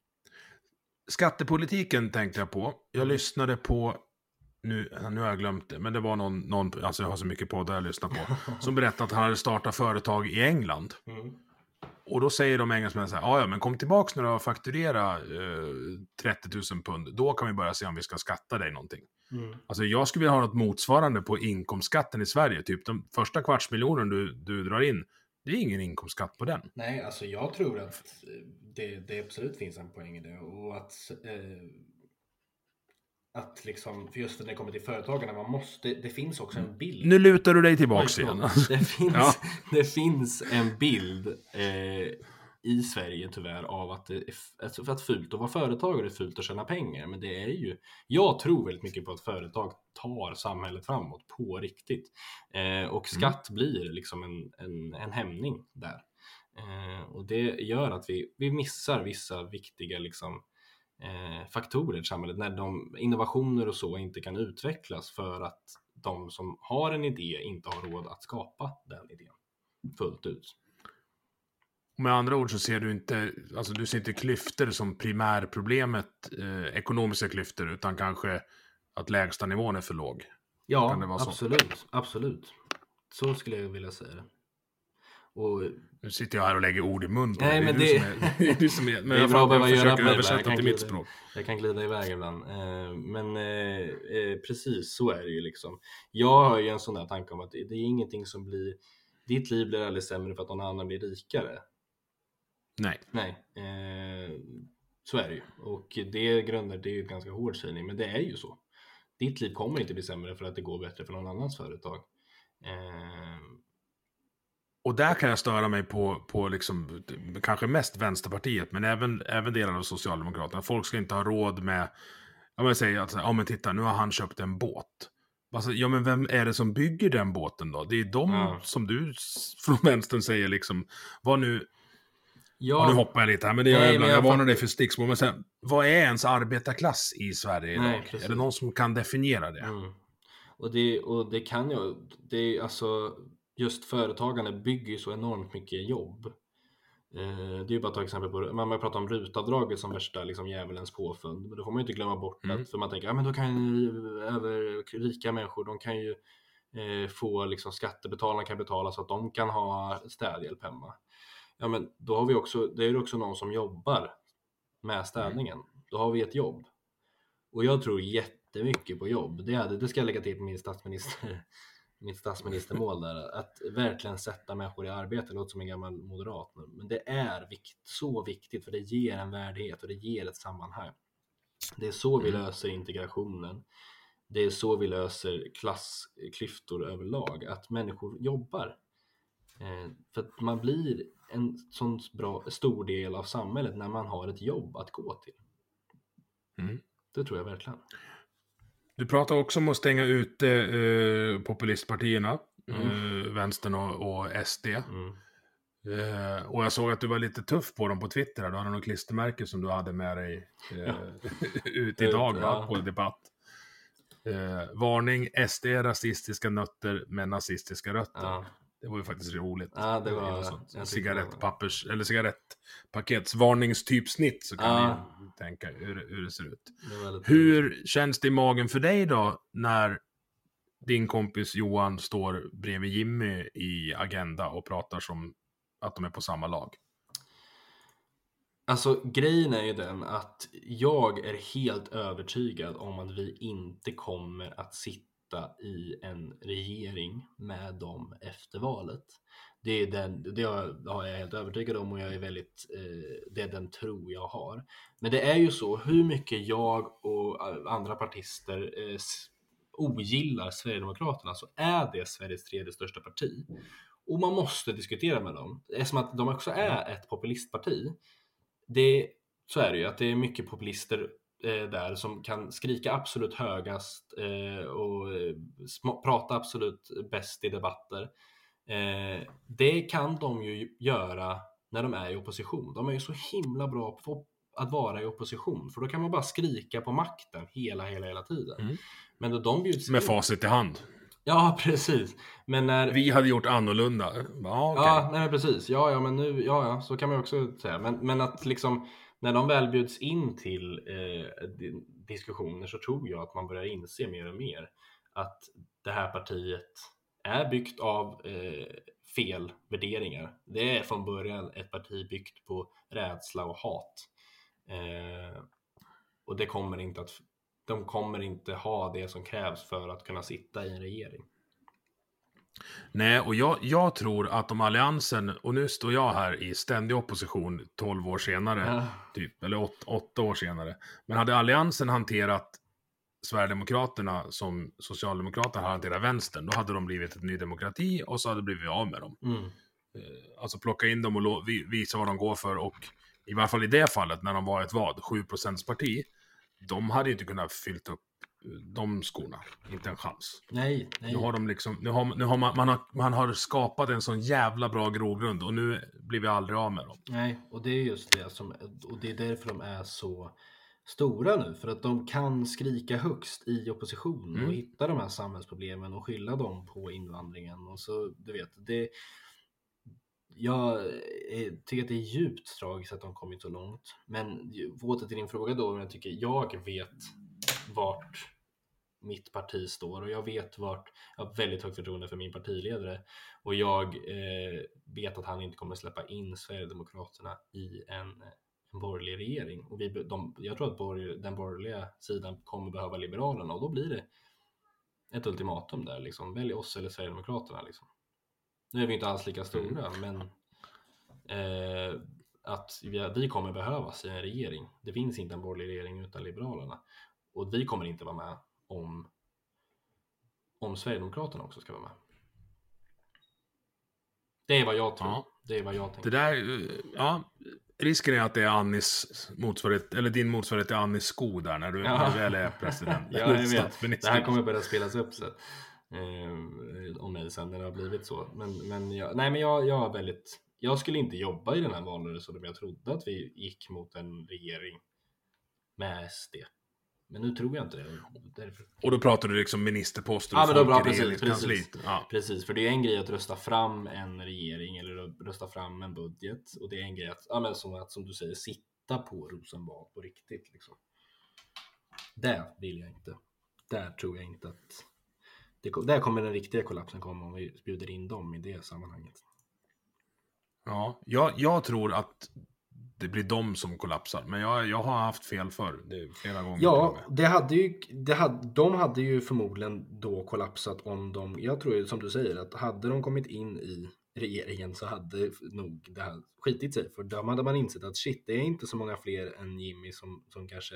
Skattepolitiken tänkte jag på. Jag mm. lyssnade på nu, nu har jag glömt det, men det var någon, någon alltså jag har så mycket på där jag lyssnar på, som berättade att han hade startat företag i England. Mm. Och då säger de engelsmännen så här, ja men kom tillbaks när du har fakturerat eh, trettio tusen pund, då kan vi börja se om vi ska skatta dig någonting. Mm. Alltså jag skulle vilja ha något motsvarande på inkomstskatten i Sverige, typ de första kvartsmiljonen du, du drar in, det är ingen inkomstskatt på den. Nej, alltså jag tror att det, det absolut finns en poäng i det, och att eh, att liksom, för just när det kommer till företagarna, man måste, det finns också en bild. Nu lutar du dig tillbaks igen. Det finns, ja. det finns en bild eh, i Sverige tyvärr av att det är, för att fult att vara företagare är fult att tjäna pengar. Men det är ju, jag tror väldigt mycket på att företag tar samhället framåt på riktigt. Eh, och skatt mm. blir liksom en, en, en hämning där. Eh, och det gör att vi, vi missar vissa viktiga liksom Eh, faktorer i samhället när de innovationer och så inte kan utvecklas för att de som har en idé inte har råd att skapa den idén fullt ut. Med andra ord så ser du inte, alltså du ser inte klyftor som primärproblemet, eh, ekonomiska klyftor, utan kanske att lägsta nivån är för låg. Ja, Kan det vara så? absolut, absolut. Så skulle jag vilja säga det. Och nu sitter jag här och lägger ord i mun på nej, det. Men det, det... Är, det är du som är, men det är jag, bra jag, jag försöker göra översätta till mitt språk. Jag kan glida iväg ibland. Men eh, precis så är det ju liksom. Jag har ju en sån där tanke om att det är ingenting som blir, ditt liv blir aldrig sämre för att någon annan blir rikare. Nej. Nej. Eh, så är det ju. Och det grundar, det är ju ett ganska hård sägning, men det är ju så. Ditt liv kommer inte bli sämre för att det går bättre för någon annans företag. Eh, Och där kan jag störa mig på, på liksom, kanske mest Vänsterpartiet, men även, även delar av Socialdemokraterna. Folk ska inte ha råd med, jag vill säga att, ja men titta, nu har han köpt en båt. Alltså, ja men vem är det som bygger den båten då? Det är de ja. som du från vänstern säger liksom, vad nu, ja. ja, nu hoppar jag lite här, men det är Nej, jag, men jag, jag varnar fatt... dig för stickspår. Men sen, vad är ens arbetarklass i Sverige idag? Nej, är det någon som kan definiera det? Mm. Och det, och det kan jag, det är alltså, just företagande bygger ju så enormt mycket jobb. Eh, det är ju bara att ta exempel på, man har pratat om rutavdraget som värsta liksom djävulens påfund, men då får man ju inte glömma bort Mm. att, för man tänker, ja men då kan ju över rika människor, de kan ju eh, få liksom, skattebetalarna kan betala så att de kan ha städhjälp hemma. Ja men då har vi också, det är ju också någon som jobbar med städningen. Mm. Då har vi ett jobb. Och jag tror jättemycket på jobb. Det, hade, det ska jag lägga till på min statsminister, mitt statsministermål där. Att verkligen sätta människor i arbete. Det låter som en gammal moderat nu. Men det är vikt, så viktigt, för det ger en värdighet och det ger ett sammanhang. Det är så vi löser integrationen. Det är så vi löser klassklyftor överlag. Att människor jobbar. Eh, för att man blir en sån bra, stor del av samhället när man har ett jobb att gå till. Mm. Det tror jag verkligen. Du pratar också om att stänga ut eh, populistpartierna, Mm. eh, Vänstern och, och S D. Mm. Eh, och jag såg att du var lite tuff på dem på Twitter. Du hade någon klistermärke som du hade med dig eh, Ja. ut idag va, Ja. på debatt. Eh, varning, S D rasistiska nötter med nazistiska rötter. Ja. Det var ju faktiskt roligt. Ja, det var- sånt jag tycker cigarettpappers eller cigarettpaketsvarningstypsnitt, så kan Ja. ni tänka hur, hur det ser ut. Det var lite- Hur känns det i magen för dig då när din kompis Johan står bredvid Jimmy i Agenda och pratar som att de är på samma lag? Alltså grejen är ju den att jag är helt övertygad om att vi inte kommer att sitta i en regering med dem efter valet. Det är den, det har jag helt övertygad om, och jag är väldigt, eh, det är den tro jag har. Men det är ju så, hur mycket jag och andra partister eh, ogillar Sverigedemokraterna, så är det Sveriges tredje största parti. Och man måste diskutera med dem. Eftersom att de också är ett populistparti. Det, så är det ju, att det är mycket populister eh, där som kan skrika absolut högast eh, och eh, sm- prata absolut bäst i debatter. Eh, det kan de ju göra när de är i opposition. De är ju så himla bra på att vara i opposition, för då kan man bara skrika på makten hela, hela, hela tiden. Mm. Men då de bjuds Med in- facit i hand. Ja, precis. Men när... Vi hade gjort annorlunda. Ja, okej. Ja, nej men precis. Ja, ja, men nu, ja, ja, så kan man ju också säga. Men, men att liksom, när de väl bjuds in till eh, di- diskussioner, så tror jag att man börjar inse mer och mer att det här partiet är byggt av eh, fel värderingar. Det är från början ett parti byggt på rädsla och hat. Eh, och det kommer inte att, de kommer inte ha det som krävs för att kunna sitta i en regering. Nej, och jag, jag tror att om alliansen, och nu står jag här i ständig opposition tolv år senare, Ja. typ, eller åt, åtta år senare. Men hade alliansen hanterat Sverigedemokraterna som Socialdemokraterna har hanterat vänstern, då hade de blivit ett ny demokrati och så hade det blivit av med dem. Mm. Alltså plocka in dem och lo- vi- visa vad de går för, och i varje fall i det fallet när de var ett vad, sju procent parti, de hade ju inte kunnat fyllt upp de skorna, inte en chans. Nej, nej. Nu har de liksom, nu har, nu har man, man, har, man har skapat en sån jävla bra grogrund och nu blir vi aldrig av med dem. Nej, och det är just det som, och det är därför de är så stora nu, för att de kan skrika högst i opposition Mm. och hitta de här samhällsproblemen och skylla dem på invandringen, och så du vet, det jag är, tycker att det är djupt tragiskt att de kommit så långt. Men åter till din fråga då, jag tycker jag vet vart mitt parti står och jag vet vart, jag har väldigt högt förtroende för min partiledare och jag eh, vet att han inte kommer släppa in Sverigedemokraterna i en, en borgerlig regering och vi, de, jag tror att borg, den borgerliga sidan kommer behöva Liberalerna och då blir det ett ultimatum där liksom, välj oss eller Sverigedemokraterna liksom. Nu är vi inte alls lika stora mm. men eh, att vi, vi kommer behövas i en regering. Det finns inte en borgerlig regering utan Liberalerna och vi kommer inte vara med om om Sverigedemokraterna också ska vara med. Det är vad jag tror. Ja. Det är vad jag tänker. Det där, ja, risken är att det är Annis motsvarighet, eller din motsvarighet till Annis sko där när du, ja. när du väl är president. Ja, jag vet. Det här kommer börja spelas upp så. Eh, om mig sen när det har blivit så. Men, men jag, nej men jag, jag har väldigt, jag skulle inte jobba i den här valrörelsen om jag trodde att vi gick mot en regering med S D. Men nu tror jag inte det. Därför. Och då pratar du liksom ministerposter och ja, folk men då, bra, i regeringskansliet. Precis, ja. precis, för det är en grej att rösta fram en regering eller rösta fram en budget. Och det är en grej att, ja, men som, att, som du säger, sitta på Rosenbad på riktigt. Liksom. Där vill jag inte. Där tror jag inte att... Det, där kommer den riktiga kollapsen komma om vi bjuder in dem i det sammanhanget. Ja, jag, jag tror att det blir de som kollapsar. Men jag, jag har haft fel för det flera gånger. Ja, det hade ju, det hade, de hade ju förmodligen då kollapsat om de... Jag tror som du säger att hade de kommit in i regeringen så hade nog det här skitit sig. För då hade man insett att shit, det är inte så många fler än Jimmy som, som kanske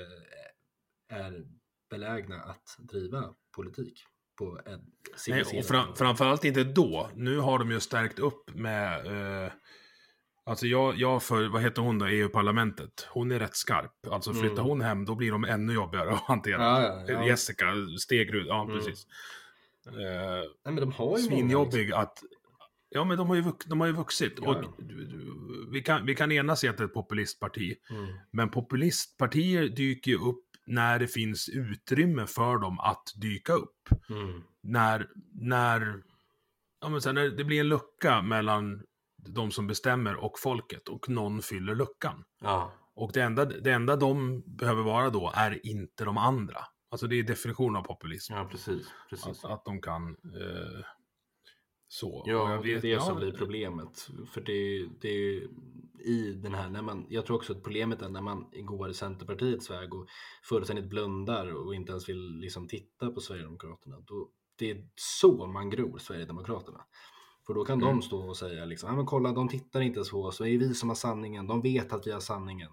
är belägna att driva politik. På en Nej, och fram, framförallt inte då. Nu har de ju stärkt upp med... Eh, Alltså jag, jag för, vad heter hon då, E U-parlamentet? Hon är rätt skarp. Alltså flyttar mm. hon hem, då blir de ännu jobbigare att hantera. Ja, ja, ja. Jessica, Stegrud, ja mm. precis. Uh, Nej, men de har ju svinjobbig liksom. Att... Ja, men de har ju, vux, de har ju vuxit. Ja. Och, vi, kan, vi kan enas i att det är ett populistparti. Mm. Men populistpartier dyker ju upp när det finns utrymme för dem att dyka upp. Mm. När, när, ja, men sen när det blir en lucka mellan... de som bestämmer och folket och någon fyller luckan. Ja. Och det enda, det enda de behöver vara då är inte de andra. Alltså det är definition av populism. Ja, precis. precis. Att, att de kan eh, så. Ja, jag vet, det är det ja, som blir problemet. För det, det är i den här, när man, jag tror också att problemet är när man går i Centerpartiets väg och fullständigt blundar och inte ens vill liksom titta på Sverigedemokraterna. Då, det är så man gror Sverigedemokraterna. För då kan mm. de stå och säga liksom, ja men kolla, de tittar inte så oss, så är vi som har sanningen, de vet att vi har sanningen.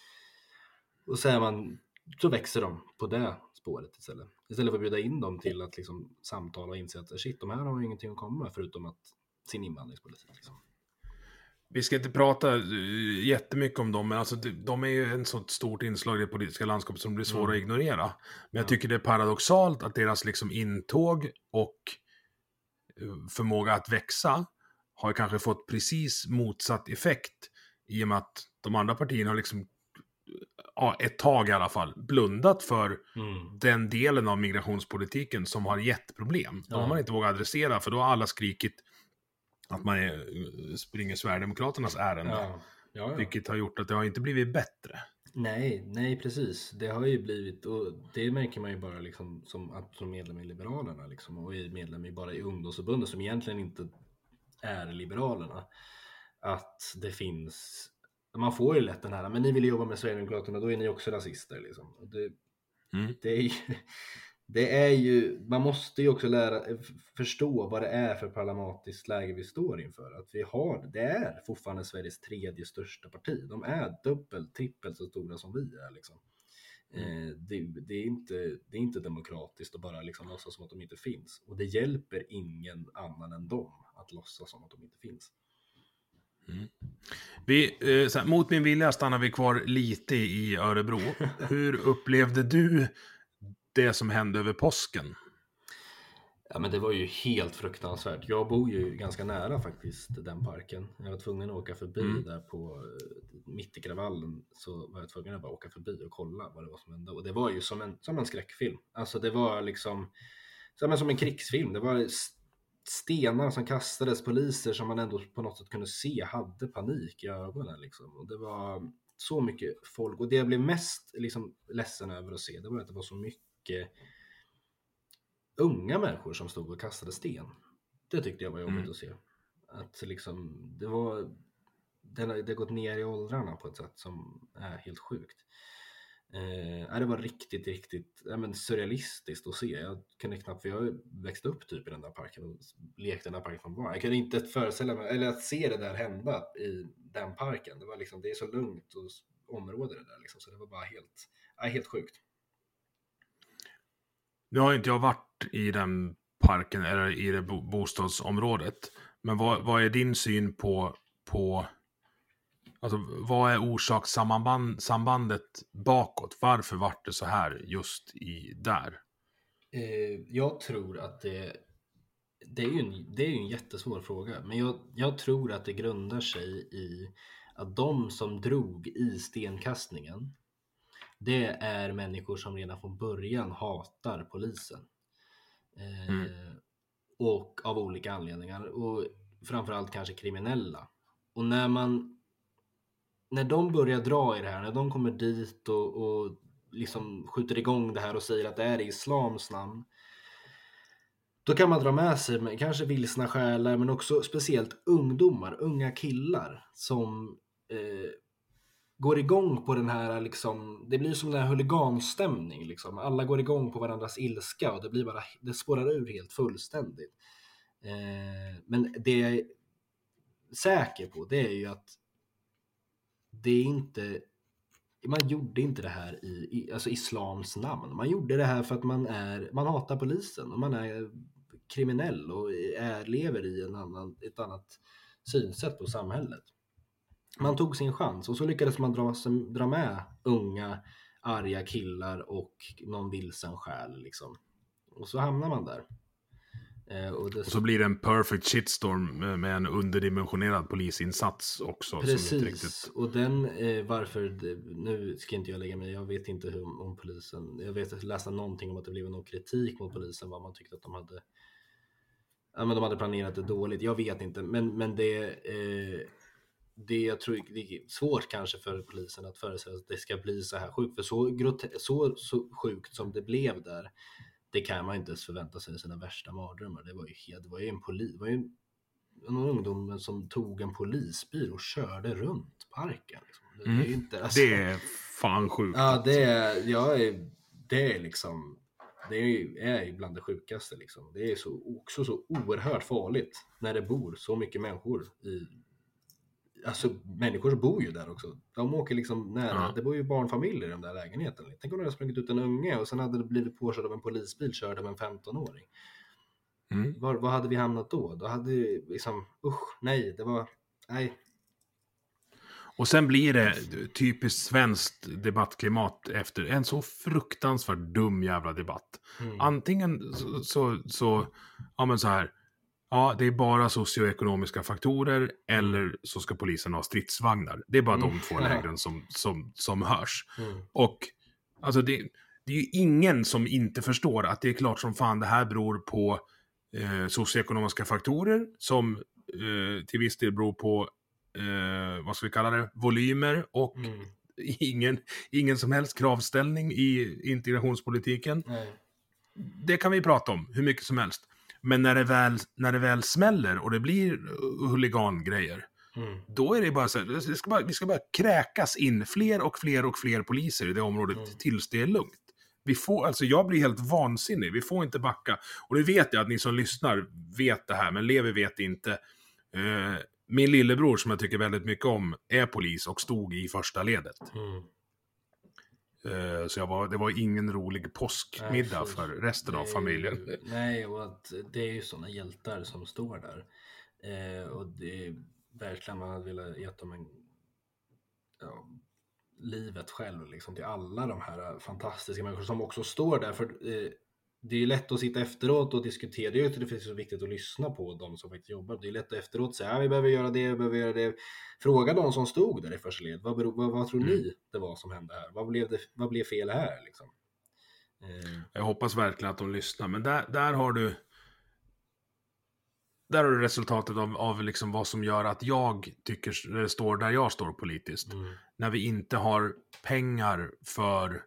Och så, man, så växer de på det spåret istället. Istället för att bjuda in dem till att liksom samtala och inse att shit, de här har ju ingenting att komma med förutom att sin invandringspolitik. Liksom. Vi ska inte prata jättemycket om dem, men alltså de är ju en så stort inslag i det politiska landskapet som blir svåra mm. att ignorera. Men jag tycker det är paradoxalt att deras liksom intåg och förmåga att växa har kanske fått precis motsatt effekt i och med att de andra partierna har liksom ja, ett tag i alla fall blundat för mm. den delen av migrationspolitiken som har gett problem. Ja. De har man inte vågat adressera, för då har alla skrikit att man är, springer Sverigedemokraternas ärende. Ja. Ja, ja. Vilket har gjort att det har inte blivit bättre. Nej, nej precis. Det har ju blivit, och det märker man ju bara liksom som, som medlem i Liberalerna liksom, och är medlem i bara i ungdomsförbundet som egentligen inte är Liberalerna. Att det finns, man får ju lätt den här, men ni vill jobba med Sverigedemokraterna, då är ni också rasister liksom. Det, mm. det, är ju, det är ju, man måste ju också lära, förstå vad det är för parlamentariskt läge vi står inför. Att vi har, det är fortfarande Sveriges tredje största parti. De är dubbelt, trippelt så stora som vi är liksom. Mm. Eh, det, det, är inte, det är inte demokratiskt att bara liksom låtsas som att de inte finns. Och det hjälper ingen annan än dem att låtsas som att de inte finns. Mm. Vi, eh, så här, mot min vilja stannar vi kvar lite i Örebro. Hur upplevde du det som hände över påsken? Ja, men det var ju helt fruktansvärt. Jag bor ju ganska nära faktiskt den parken. Jag var tvungen att åka förbi mm. där på mitt i kravallen, så var jag tvungen att bara åka förbi och kolla vad det var som hände. Och det var ju som en, som en skräckfilm. Alltså det var liksom som en, som en krigsfilm. Det var stenar som kastades, poliser som man ändå på något sätt kunde se hade panik i ögonen liksom. Och det var så mycket folk, och det jag blev mest liksom ledsen över att se, det var att det var så mycket unga människor som stod och kastade sten. Det tyckte jag var jobbigt mm. att se. Att liksom, det var det har gått ner i åldrarna på ett sätt som är helt sjukt. Eh, det var riktigt, riktigt ja, men surrealistiskt att se. Jag kunde knappt, för jag växte upp typ i den där parken och lekte den där parken från barn. Jag kunde inte föreställa mig, eller att se det där hända i den parken. Det var liksom, det är så lugnt och område det där liksom, så det var bara helt, ja, helt sjukt. Nu har inte jag varit i den parken eller i det bostadsområdet, men vad, vad är din syn på, på alltså, vad är orsakssambandet bakåt? Varför var det så här just i där? Eh, jag tror att det, det, är ju en, det är ju en jättesvår fråga. Men jag, jag tror att det grundar sig i att de som drog i stenkastningen, det är människor som redan från början hatar polisen. Eh, mm. Och av olika anledningar. Och framförallt kanske kriminella. Och när man när de börjar dra i det här, när de kommer dit och, och liksom skjuter igång det här och säger att det är i islams namn, då kan man dra med sig med kanske vilsna själar, men också speciellt ungdomar, unga killar som eh, går igång på den här liksom, det blir som den här huliganstämning liksom. Alla går igång på varandras ilska och det blir bara, det spårar ur helt fullständigt. Eh, men det jag är säker på, det är ju att det är inte, man gjorde inte det här i, i alltså islams namn. Man gjorde det här för att man är, man hatar polisen och man är kriminell och är, lever i en annan, ett annat synsätt på samhället. Man tog sin chans och så lyckades man dra, dra med unga, arga killar och någon vilsen själ liksom. Och så hamnar man där. Eh, och, det... och så blir det en perfect shitstorm med, med en underdimensionerad polisinsats också. Precis, som inte riktigt... och den, eh, varför, det, nu ska inte jag lägga mig, jag vet inte hur, om polisen, jag vet att jag läste någonting om att det blev någon kritik mot polisen, vad man tyckte att de hade, ja men de hade planerat det dåligt, jag vet inte, men, men det, eh, det jag tror det är svårt kanske för polisen att föreställa att det ska bli så här sjukt, för så, grote- så, så sjukt som det blev där, det kan man inte ens förvänta sig i sina värsta mardrömmar. Det var ju, det var ju en polis, det var ju en ungdom som tog en polisbil och körde runt parken. Liksom. Det, mm. det, är inte, alltså, det är fan sjukt. Ja, det är, ja, det är liksom, det är, är bland det sjukaste. Liksom. Det är så, också så oerhört farligt när det bor så mycket människor i, alltså människor bor ju där också. De åker liksom nära, ja. Det bor ju barnfamiljer i de där lägenheten. Tänk om det hade sprungit ut en unge och sen hade det blivit påkörd av en polisbil körd av en femton-åring. Mm. Var, var hade vi hamnat då? Då hade vi liksom, usch, nej, det var, nej. Och sen blir det typiskt svenskt debattklimat efter en så fruktansvärt dum jävla debatt. Mm. Antingen så, så, så, ja men så här, ja, det är bara socioekonomiska faktorer eller så ska polisen ha stridsvagnar. Det är bara mm. de två lägren som, som, som hörs. Mm. Och alltså det, det är ju ingen som inte förstår att det är klart som fan det här beror på eh, socioekonomiska faktorer som eh, till viss del beror på eh, vad ska vi kalla det? Volymer och mm. ingen, ingen som helst kravställning i integrationspolitiken. Mm. Det kan vi prata om hur mycket som helst. Men när det väl, när det väl smäller och det blir huligangrejer, mm. då är det bara så här, det ska bara, vi ska bara kräkas in fler och fler och fler poliser i det området mm. tills det är lugnt. Vi får, alltså jag blir helt vansinnig, vi får inte backa. Och det vet jag att ni som lyssnar vet det här, men Levi vet inte. Eh, min lillebror som jag tycker väldigt mycket om är polis och stod i första ledet. Mm. Så jag var, det var ingen rolig påskmiddag nej, för, för resten av familjen. Nej, och att det är ju sådana hjältar som står där. Eh, och det är verkligen, man hade velat ge dem en, ja, livet själv liksom, till alla de här fantastiska människor som också står där. För eh, det är lätt att sitta efteråt och diskutera. Det är ju det är så viktigt att lyssna på de som faktiskt jobbar. Det är lätt att efteråt säga, ja, vi behöver göra det, vi behöver göra det. Fråga de som stod där i första led. Vad, vad, vad tror mm. ni det var som hände här? Vad blev, det, vad blev fel här? Liksom? Eh. Jag hoppas verkligen att de lyssnar. Men där, där har du... där har du resultatet av, av liksom vad som gör att jag tycker står där jag står politiskt. Mm. När vi inte har pengar för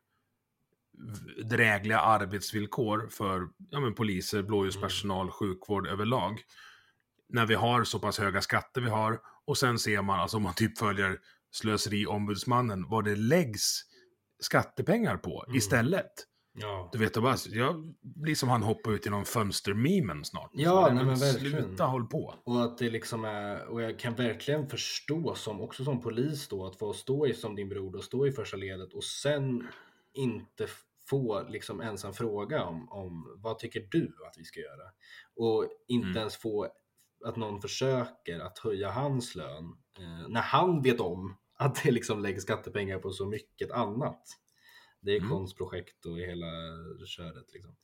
drägliga arbetsvillkor för ja, men poliser, blåljuspersonal, mm. sjukvård överlag. När vi har så pass höga skatter vi har. Och sen ser man, alltså om man typ följer slöseriombudsmannen, vad det läggs skattepengar på mm. istället. Ja. Du vet, bara, jag blir som han hoppar ut i någon fönstermimen snart. Ja, nej, men verkligen. Sluta håll på. Och att det liksom är, och jag kan verkligen förstå som, också som polis då, att få stå i som din bror och stå i första ledet och sen inte få liksom ens en fråga om, om vad tycker du att vi ska göra? Och inte mm. ens få att någon försöker att höja hans lön eh, när han vet om att det liksom lägger skattepengar på så mycket annat. Det är mm. konstprojekt och hela köret liksom.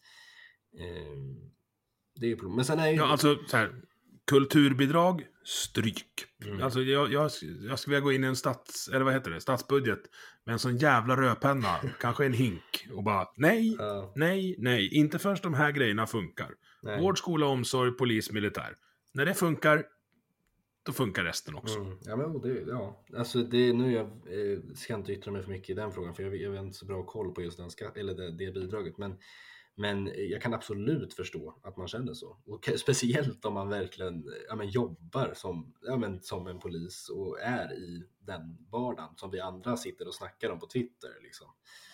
Eh, det är ju problem. Men sen är ju... Ja, alltså så här, kulturbidrag, stryk. Mm. Alltså jag, jag, jag skulle vilja gå in i en stats, eller vad heter det, statsbudget med en sån jävla rödpenna, kanske en hink och bara nej, uh. nej, nej, inte först de här grejerna funkar. Nej. Vård, skola, omsorg, polis, militär. När det funkar, då funkar resten också. Mm. Ja, men det, ja. Alltså det, nu jag eh, ska inte yttra mig för mycket i den frågan, för jag, jag har inte så bra koll på just den skatt, eller det, det bidraget, men Men jag kan absolut förstå att man känner så. Och speciellt om man verkligen ja, men jobbar som, ja, men som en polis och är i den vardagen som vi andra sitter och snackar om på Twitter. Liksom.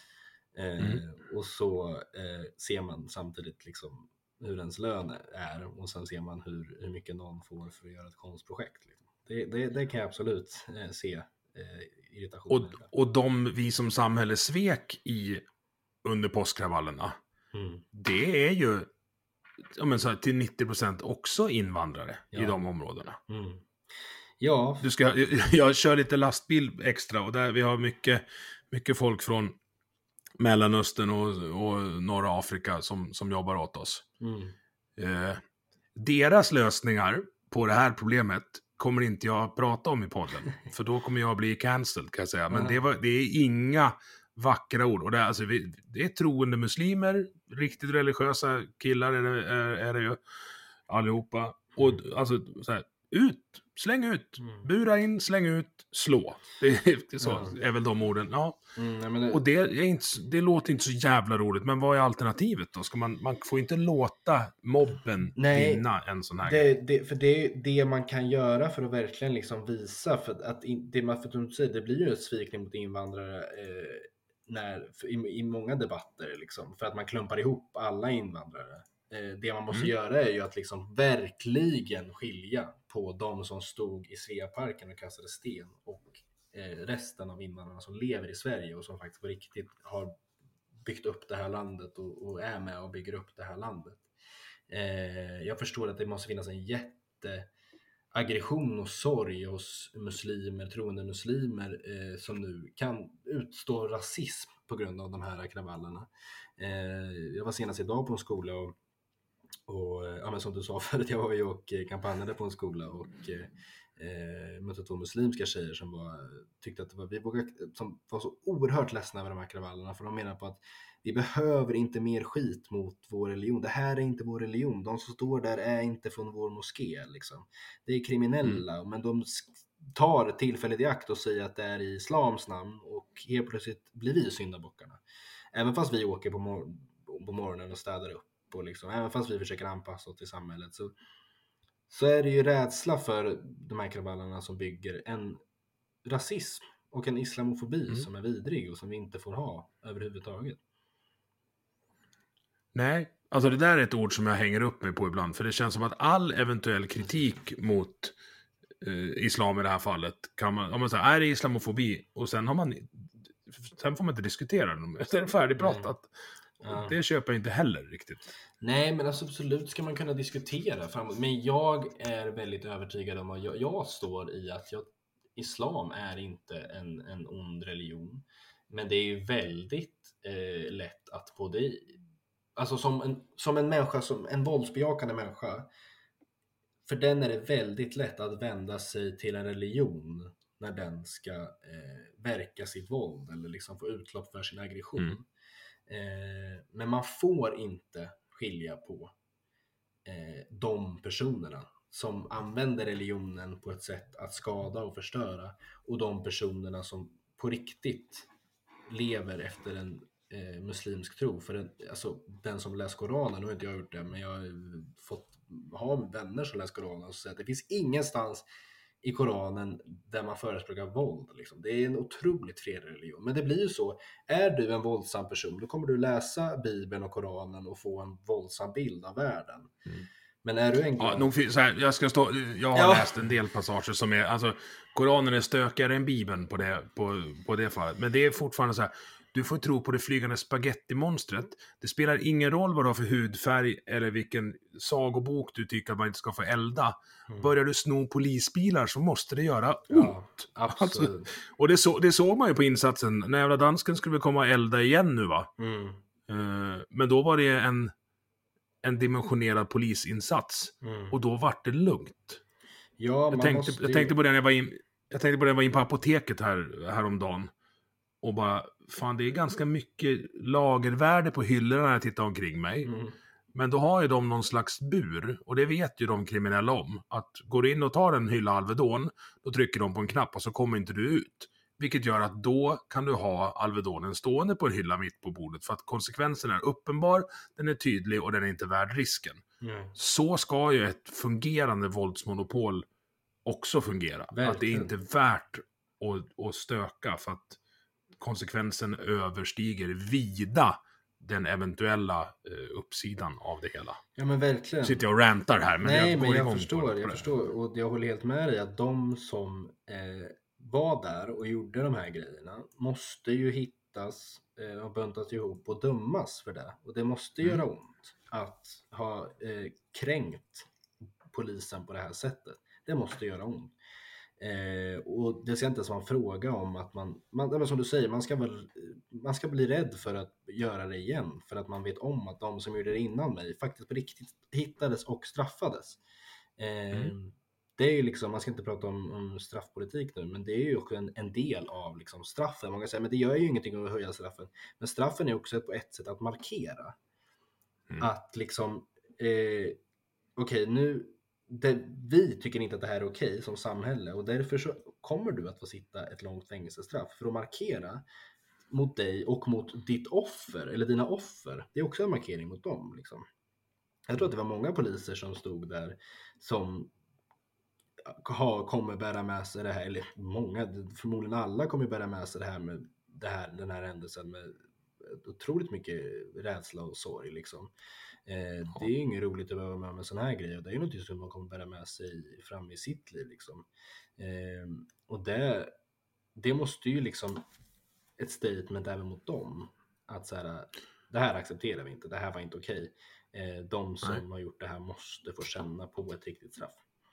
Mm. Eh, och så eh, ser man samtidigt liksom hur ens lön är. Och sen ser man hur, hur mycket någon får för att göra ett konstprojekt. Liksom. Det, det, det kan jag absolut eh, se eh, irritation. Och, och de vi som samhälle svek i under påskkravallerna. Mm. Det är ju ja, men så här, till nittio procent också invandrare ja. I de områdena. Mm. Ja. Du ska, jag, jag kör lite lastbil extra och där vi har mycket, mycket folk från Mellanöstern och, och norra Afrika som, som jobbar åt oss. Mm. Eh, deras lösningar på det här problemet kommer inte jag prata om i podden. För då kommer jag bli cancelled kan jag säga. Men det, var, det är inga vackra ord. Och det, är, alltså, vi, det är troende muslimer, riktigt religiösa killar är det, är, är det ju allihopa. Och alltså så här, ut, släng ut, mm. bura in, släng ut, slå. Det är, så, mm. är väl de orden. Ja. Mm, det... Och det, är inte, det låter inte så jävla roligt, men vad är alternativet då? Ska man, man får inte låta mobben Nej, vinna en sån här det, det, för det är det man kan göra för att verkligen liksom visa, för att det man för att säga, det blir ju ett svikning mot invandrare eh, när, i, i många debatter liksom, för att man klumpar ihop alla invandrare. Eh, det man måste mm. göra är ju att liksom verkligen skilja på de som stod i Sveaparken och kastade sten och eh, resten av invandrarna som lever i Sverige och som faktiskt på riktigt har byggt upp det här landet och, och är med och bygger upp det här landet. Eh, jag förstår att det måste finnas en jätte aggression och sorg hos muslimer, troende muslimer eh, som nu kan utstå rasism på grund av de här kravallerna. Eh, jag var senast idag på en skola och, och ja, men som du sa förut, jag var ju och kampanjade på en skola och eh, mötte två muslimska tjejer som var, tyckte att det var, vi vågade, som var så oerhört ledsna över de här kravallerna, för de menar på att vi behöver inte mer skit mot vår religion. Det här är inte vår religion. De som står där är inte från vår moské. Liksom. Det är kriminella, mm. men de tar tillfället i akt och säger att det är i islams namn och helt plötsligt blir vi syndabockarna. Även fast vi åker på, mor- på morgonen och städar upp och liksom, även fast vi försöker anpassa oss till samhället så, så är det ju rädsla för de här kravallerna som bygger en rasism och en islamofobi mm. som är vidrig och som vi inte får ha överhuvudtaget. Nej, alltså det där är ett ord som jag hänger upp mig på ibland. För det känns som att all eventuell kritik mot eh, islam i det här fallet kan man, om man säger, är det islamofobi? Och sen har man sen får man inte diskutera det. Det är färdigpratat. Ja. Det köper jag inte heller riktigt. Nej, men alltså, absolut ska man kunna diskutera framåt. Men jag är väldigt övertygad om att jag, jag står i att jag, islam är inte en, en ond religion. Men det är ju väldigt eh, lätt att på det. Alltså som en, som en människa, som en våldsbejakande människa, för den är det väldigt lätt att vända sig till en religion när den ska eh, verka sitt våld eller liksom få utlopp för sin aggression. Mm. Eh, men man får inte skilja på eh, de personerna. som använder religionen på ett sätt att skada och förstöra, och de personerna som på riktigt lever efter en eh, muslimsk tro. För den, alltså, den som läser Koranen, nu har inte jag gjort det, men jag har fått ha vänner som läser Koranen och säger att det finns ingenstans i Koranen där man förespråkar våld. Liksom. Det är en otroligt fredlig religion. Men det blir ju så, är du en våldsam person, då kommer du läsa Bibeln och Koranen och få en våldsam bild av världen. Mm. Men är du en ja, nog, så här, jag, ska stå, jag har ja. läst en del passager som är, alltså Koranen är stökigare än Bibeln på det, på, på det fallet. Men det är fortfarande så här, du får tro på det flygande spagettimonstret. Det spelar ingen roll vad du har för hudfärg eller vilken sagobok du tycker att man inte ska få elda. Mm. Börjar du sno polisbilar så måste det göra ont. Ja, absolut. Alltså, och det, så, det såg man ju på insatsen. När jävla dansken skulle vi komma och elda igen nu, va? Mm. Uh, men då var det en, en dimensionerad polisinsats. Mm. Och då var det lugnt. Ja, jag, tänkte, måste... jag tänkte på det när jag var in, jag tänkte på det när jag var in på apoteket här, häromdagen. Och bara, fan, det är ganska mycket lagervärde på hyllorna när jag tittar omkring mig. Mm. Men då har ju de någon slags bur. Och det vet ju de kriminella om. Att går du in och tar en hylla Alvedon, då trycker de på en knapp och så kommer inte du ut. Vilket gör att då kan du ha Alvedonen stående på en hylla mitt på bordet. För att konsekvensen är uppenbar, den är tydlig och den är inte värd risken. Mm. Så ska ju ett fungerande våldsmonopol också fungera. Verkligen. Att det är inte värt att, att stöka för att konsekvensen överstiger vida den eventuella eh, uppsidan av det hela. Ja, men verkligen. Sitter jag och rantar här. Men Nej, jag men jag förstår. Jag förstår. Och jag håller helt med dig att de som eh, var där och gjorde de här grejerna måste ju hittas eh, och buntas ihop och dömas för det. Och det måste mm. göra ont att ha eh, kränkt polisen på det här sättet. Det måste göra ont. Eh, och det ska inte ens vara en fråga om att man, man som du säger, man ska, väl, man ska bli rädd för att göra det igen, för att man vet om att de som gjorde det innan mig faktiskt på riktigt hittades och straffades. Eh, mm. Det är ju liksom, man ska inte prata om, om straffpolitik nu, men det är ju också en, en del av liksom straffen. Man kan säga, men det gör ju ingenting att höja straffen, men straffen är också på ett sätt att markera mm. att liksom eh, okej, okay, nu det, vi tycker inte att det här är okej som samhälle, och därför så kommer du att få sitta ett långt fängelsestraff för att markera mot dig och mot ditt offer eller dina offer. Det är också en markering mot dem liksom. Jag tror att det var många poliser som stod där som har, kommer bära med sig det här, eller många, förmodligen alla kommer bära med sig det här med det här, den här händelsen med otroligt mycket rädsla och sorg liksom. Eh, det är ju inget roligt att behöva med en sån här grej, och det är ju något som man kommer bära med sig fram i sitt liv liksom. Eh, och det, det måste ju liksom ett statement även mot dem att så här, det här accepterar vi inte, det här var inte okej. Eh, de som Nej. har gjort det här måste få känna på ett riktigt straff.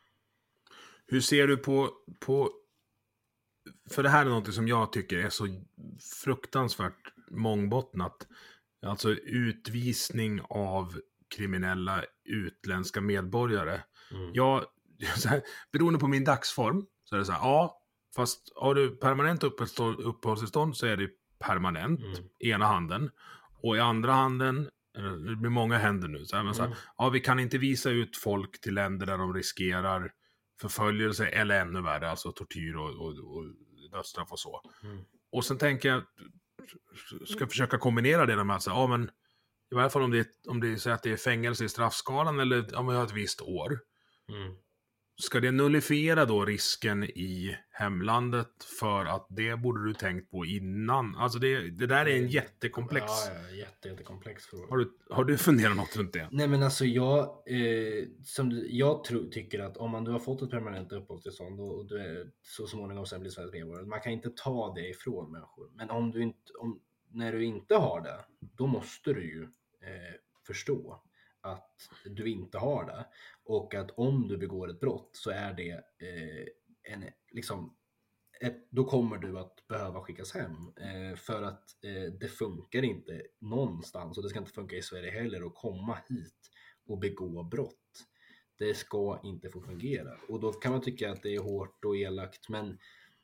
Hur ser du på, på för det här är något som jag tycker är så fruktansvärt mångbottnat. Alltså utvisning av kriminella utländska medborgare. Mm. Jag, så här, beroende på min dagsform så är det så här, ja, fast har du permanent uppehållstillstånd så är det permanent, mm. ena handen. Och i andra handen, det blir många händer nu, så här, men så här, mm. ja, vi kan inte visa ut folk till länder där de riskerar förföljelse eller ännu värre, alltså tortyr och, och, och dödsstraff och så. Mm. Och sen tänker jag, ska försöka kombinera det med att säga, ja men i varje fall om det, om det är så att det är fängelse i straffskalan eller om jag har ett visst år. Mm. Ska det nullifiera då risken i hemlandet för att det borde du tänkt på innan? Alltså det, det där är en jättekomplex. Ja, ja jätte, jättekomplex fråga. Har du, har du funderat något runt det? Nej men alltså jag, eh, som, jag tror, tycker att om man du har fått ett permanent uppehållstillstånd och, och du är så småningom sen blir svensk medborgare, man kan inte ta det ifrån människor. Men om du inte, om, när du inte har det, då måste du ju eh, förstå att du inte har det, och att om du begår ett brott så är det eh, en, liksom, ett, då kommer du att behöva skickas hem eh, för att eh, det funkar inte någonstans, och det ska inte funka i Sverige heller att komma hit och begå brott. Det ska inte få fungera, och då kan man tycka att det är hårt och elakt, men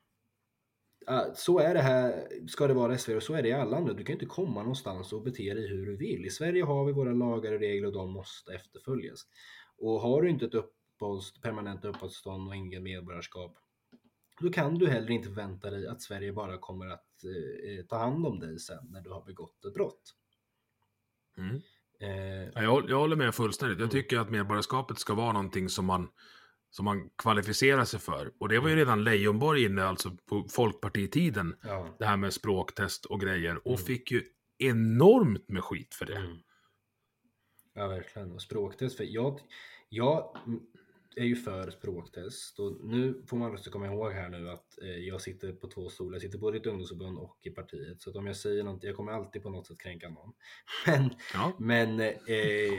Uh, så är det här, ska det vara i Sverige, och så är det i alla andra. Du kan inte komma någonstans och bete dig hur du vill. I Sverige har vi våra lagar och regler och de måste efterföljas. Och har du inte ett upp, uppehålls, permanenta uppehållstillstånd och inget medborgarskap, då kan du heller inte förvänta dig att Sverige bara kommer att eh, ta hand om dig sen när du har begått ett brott. Mm. Eh, Ja, jag, jag håller med fullständigt. Jag tycker att medborgarskapet ska vara någonting som man, som man kvalificerar sig för. Och det var ju redan Leijonborg inne, alltså på Folkpartitiden, ja. det här med språktest och grejer. Och Mm. fick ju enormt med skit för det. Mm. Ja, verkligen. Och språktest, för jag, jag är ju för språktest. Och nu får man också komma ihåg här nu att eh, jag sitter på två stolar. Jag sitter både i ett ungdomsförbund och i partiet. Så att om jag säger något, jag kommer alltid på något sätt kränka någon. Men, Ja. men eh,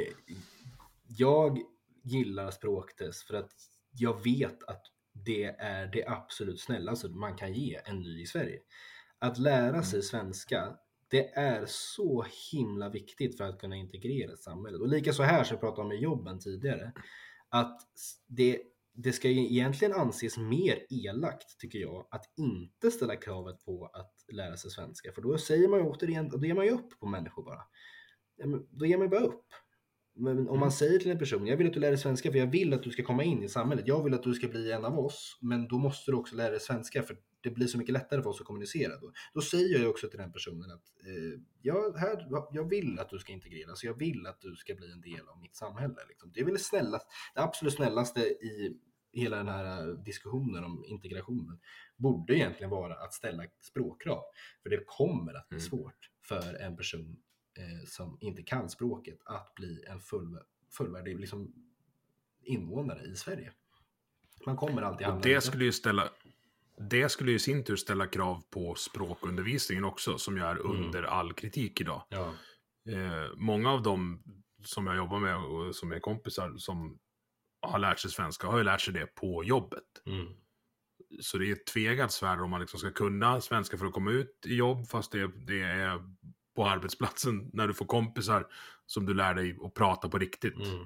jag gillar språktest för att jag vet att det är det absolut snällaste man kan ge en ny i Sverige. Att lära sig svenska, det är så himla viktigt för att kunna integrera samhället. Och lika så här som jag pratade om med jobben tidigare, att det, det ska ju egentligen anses mer elakt, tycker jag, att inte ställa kravet på att lära sig svenska. För då säger man ju återigen, då ger man ju upp på människor bara. Då ger man ju bara upp. Men om man säger till en person, jag vill att du lär dig svenska för jag vill att du ska komma in i samhället. Jag vill att du ska bli en av oss, men då måste du också lära dig svenska för det blir så mycket lättare för oss att kommunicera då. Då säger jag också till den personen att eh, jag, här, jag vill att du ska integreras. Jag vill att du ska bli en del av mitt samhälle. Liksom. Det är väl snällast, det absolut snällaste i hela den här diskussionen om integrationen borde egentligen vara att ställa språkkrav. För det kommer att bli Mm. svårt för en person eh, som inte kan språket att bli en full, fullvärdig liksom, invånare i Sverige. Man kommer alltid Och hamna det lite. skulle ju ställa det skulle ju i sin tur ställa krav på språkundervisningen också, som ju är under all kritik idag. Ja. Eh, många av dem som jag jobbar med och som är kompisar som har lärt sig svenska har ju lärt sig det på jobbet. Mm. Så det är ett tvegat svärd om man liksom ska kunna svenska för att komma ut i jobb, fast det, det är på arbetsplatsen när du får kompisar som du lär dig att prata på riktigt. Mm.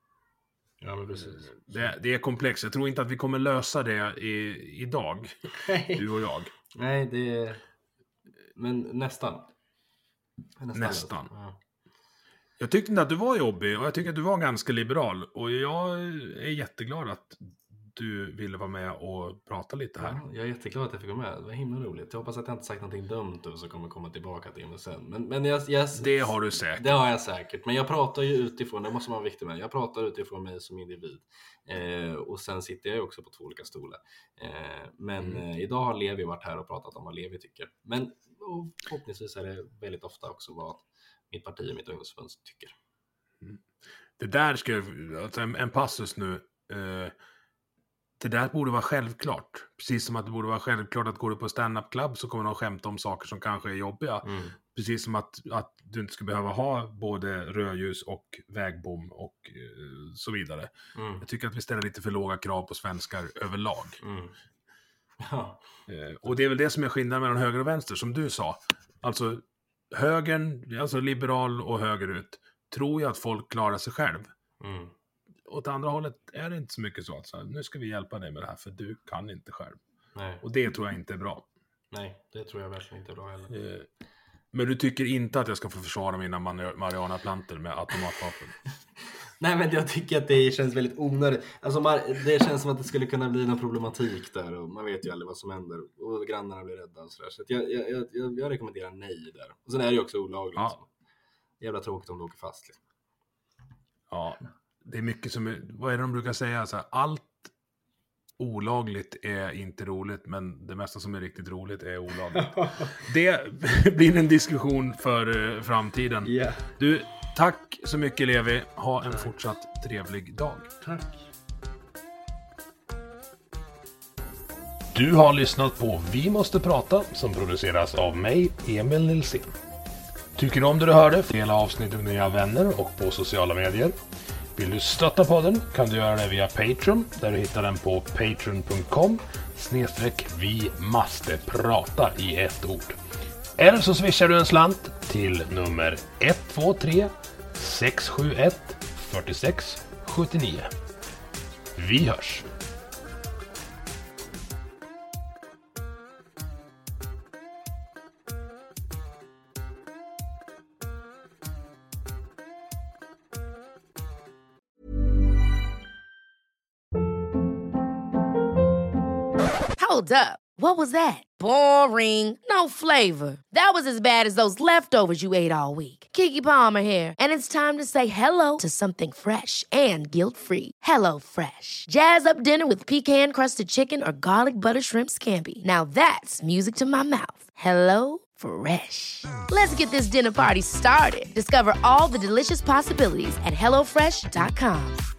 Ja, men precis. Det, det är komplext. Jag tror inte att vi kommer lösa det i, idag, Nej. du och jag. Nej, det är... Men nästan. Nästan. Nästan. Ja. Jag tyckte inte att du var jobbig och jag tycker att du var ganska liberal. Och jag är jätteglad att du ville vara med och prata lite här. Ja, jag är jätteglad att jag fick vara med. Det var himla roligt. Jag hoppas att jag inte sagt någonting dumt och så kommer komma tillbaka till det sen. Men, men jag, jag, Det har du säkert. Det har jag säkert. Men jag pratar ju utifrån, det måste man vara viktig med. Jag pratar utifrån mig som individ. Eh, och sen sitter jag ju också på två olika stolar. Eh, men Mm. eh, idag har Levi varit här och pratat om vad Levi tycker. Men och förhoppningsvis är det väldigt ofta också vad mitt parti och mitt ungdomsförbund tycker. Det där ska jag, alltså en, en passus nu. Eh, det där borde vara självklart. Precis som att det borde vara självklart att går du på stand-up club så kommer de att skämta om saker som kanske är jobbiga. Mm. Precis som att, att du inte ska behöva ha både rödljus och vägbom och eh, så vidare. Mm. Jag tycker att vi ställer lite för låga krav på svenskar överlag. Mm. Ja. Eh, och det är väl det som är skillnaden mellan höger och vänster, som du sa. Alltså högern, alltså liberal och högerut, tror jag att folk klarar sig själv. Mm. Åt andra hållet är det inte så mycket så att så här, nu ska vi hjälpa dig med det här för du kan inte själv. Nej. Och det tror jag inte är bra. Nej, det tror jag verkligen inte är bra heller. Eh, men du tycker inte att jag ska få försvara mina mari- marijuanaplantor med automatvapen? Nej, men jag tycker att det känns väldigt onödigt. Alltså, det känns som att det skulle kunna bli någon problematik där och man vet ju aldrig vad som händer och grannarna blir rädda och sådär. Så att jag, jag, jag, jag rekommenderar nej där. Och sen är det ju också olagligt. Ja. Så. Jävla tråkigt om du åker fast. Liksom. Ja, det är mycket som är, vad är det de brukar säga? Så här, allt olagligt är inte roligt, men det mesta som är riktigt roligt är olagligt. Det blir en diskussion för eh, framtiden. Yeah. Du, tack så mycket Levi. Ha en fortsatt trevlig dag. Tack. Du har lyssnat på Vi måste prata, som produceras av mig, Emil Nilsson. Tycker du om det du hörde? Dela avsnittet med dina vänner och på sociala medier. Vill du stötta podden kan du göra det via Patreon, där du hittar den på patreon punkt com snedstreck vi måste prata i ett ord. Eller så swishar du en slant till nummer ett två tre sex sju ett fyra sex sju nio. Vi hörs! Hold up. What was that? Boring. No flavor. That was as bad as those leftovers you ate all week. Keke Palmer here, and it's time to say hello to something fresh and guilt-free. Hello Fresh. Jazz up dinner with pecan-crusted chicken or garlic butter shrimp scampi. Now that's music to my mouth. Hello Fresh. Let's get this dinner party started. Discover all the delicious possibilities at hello fresh dot com.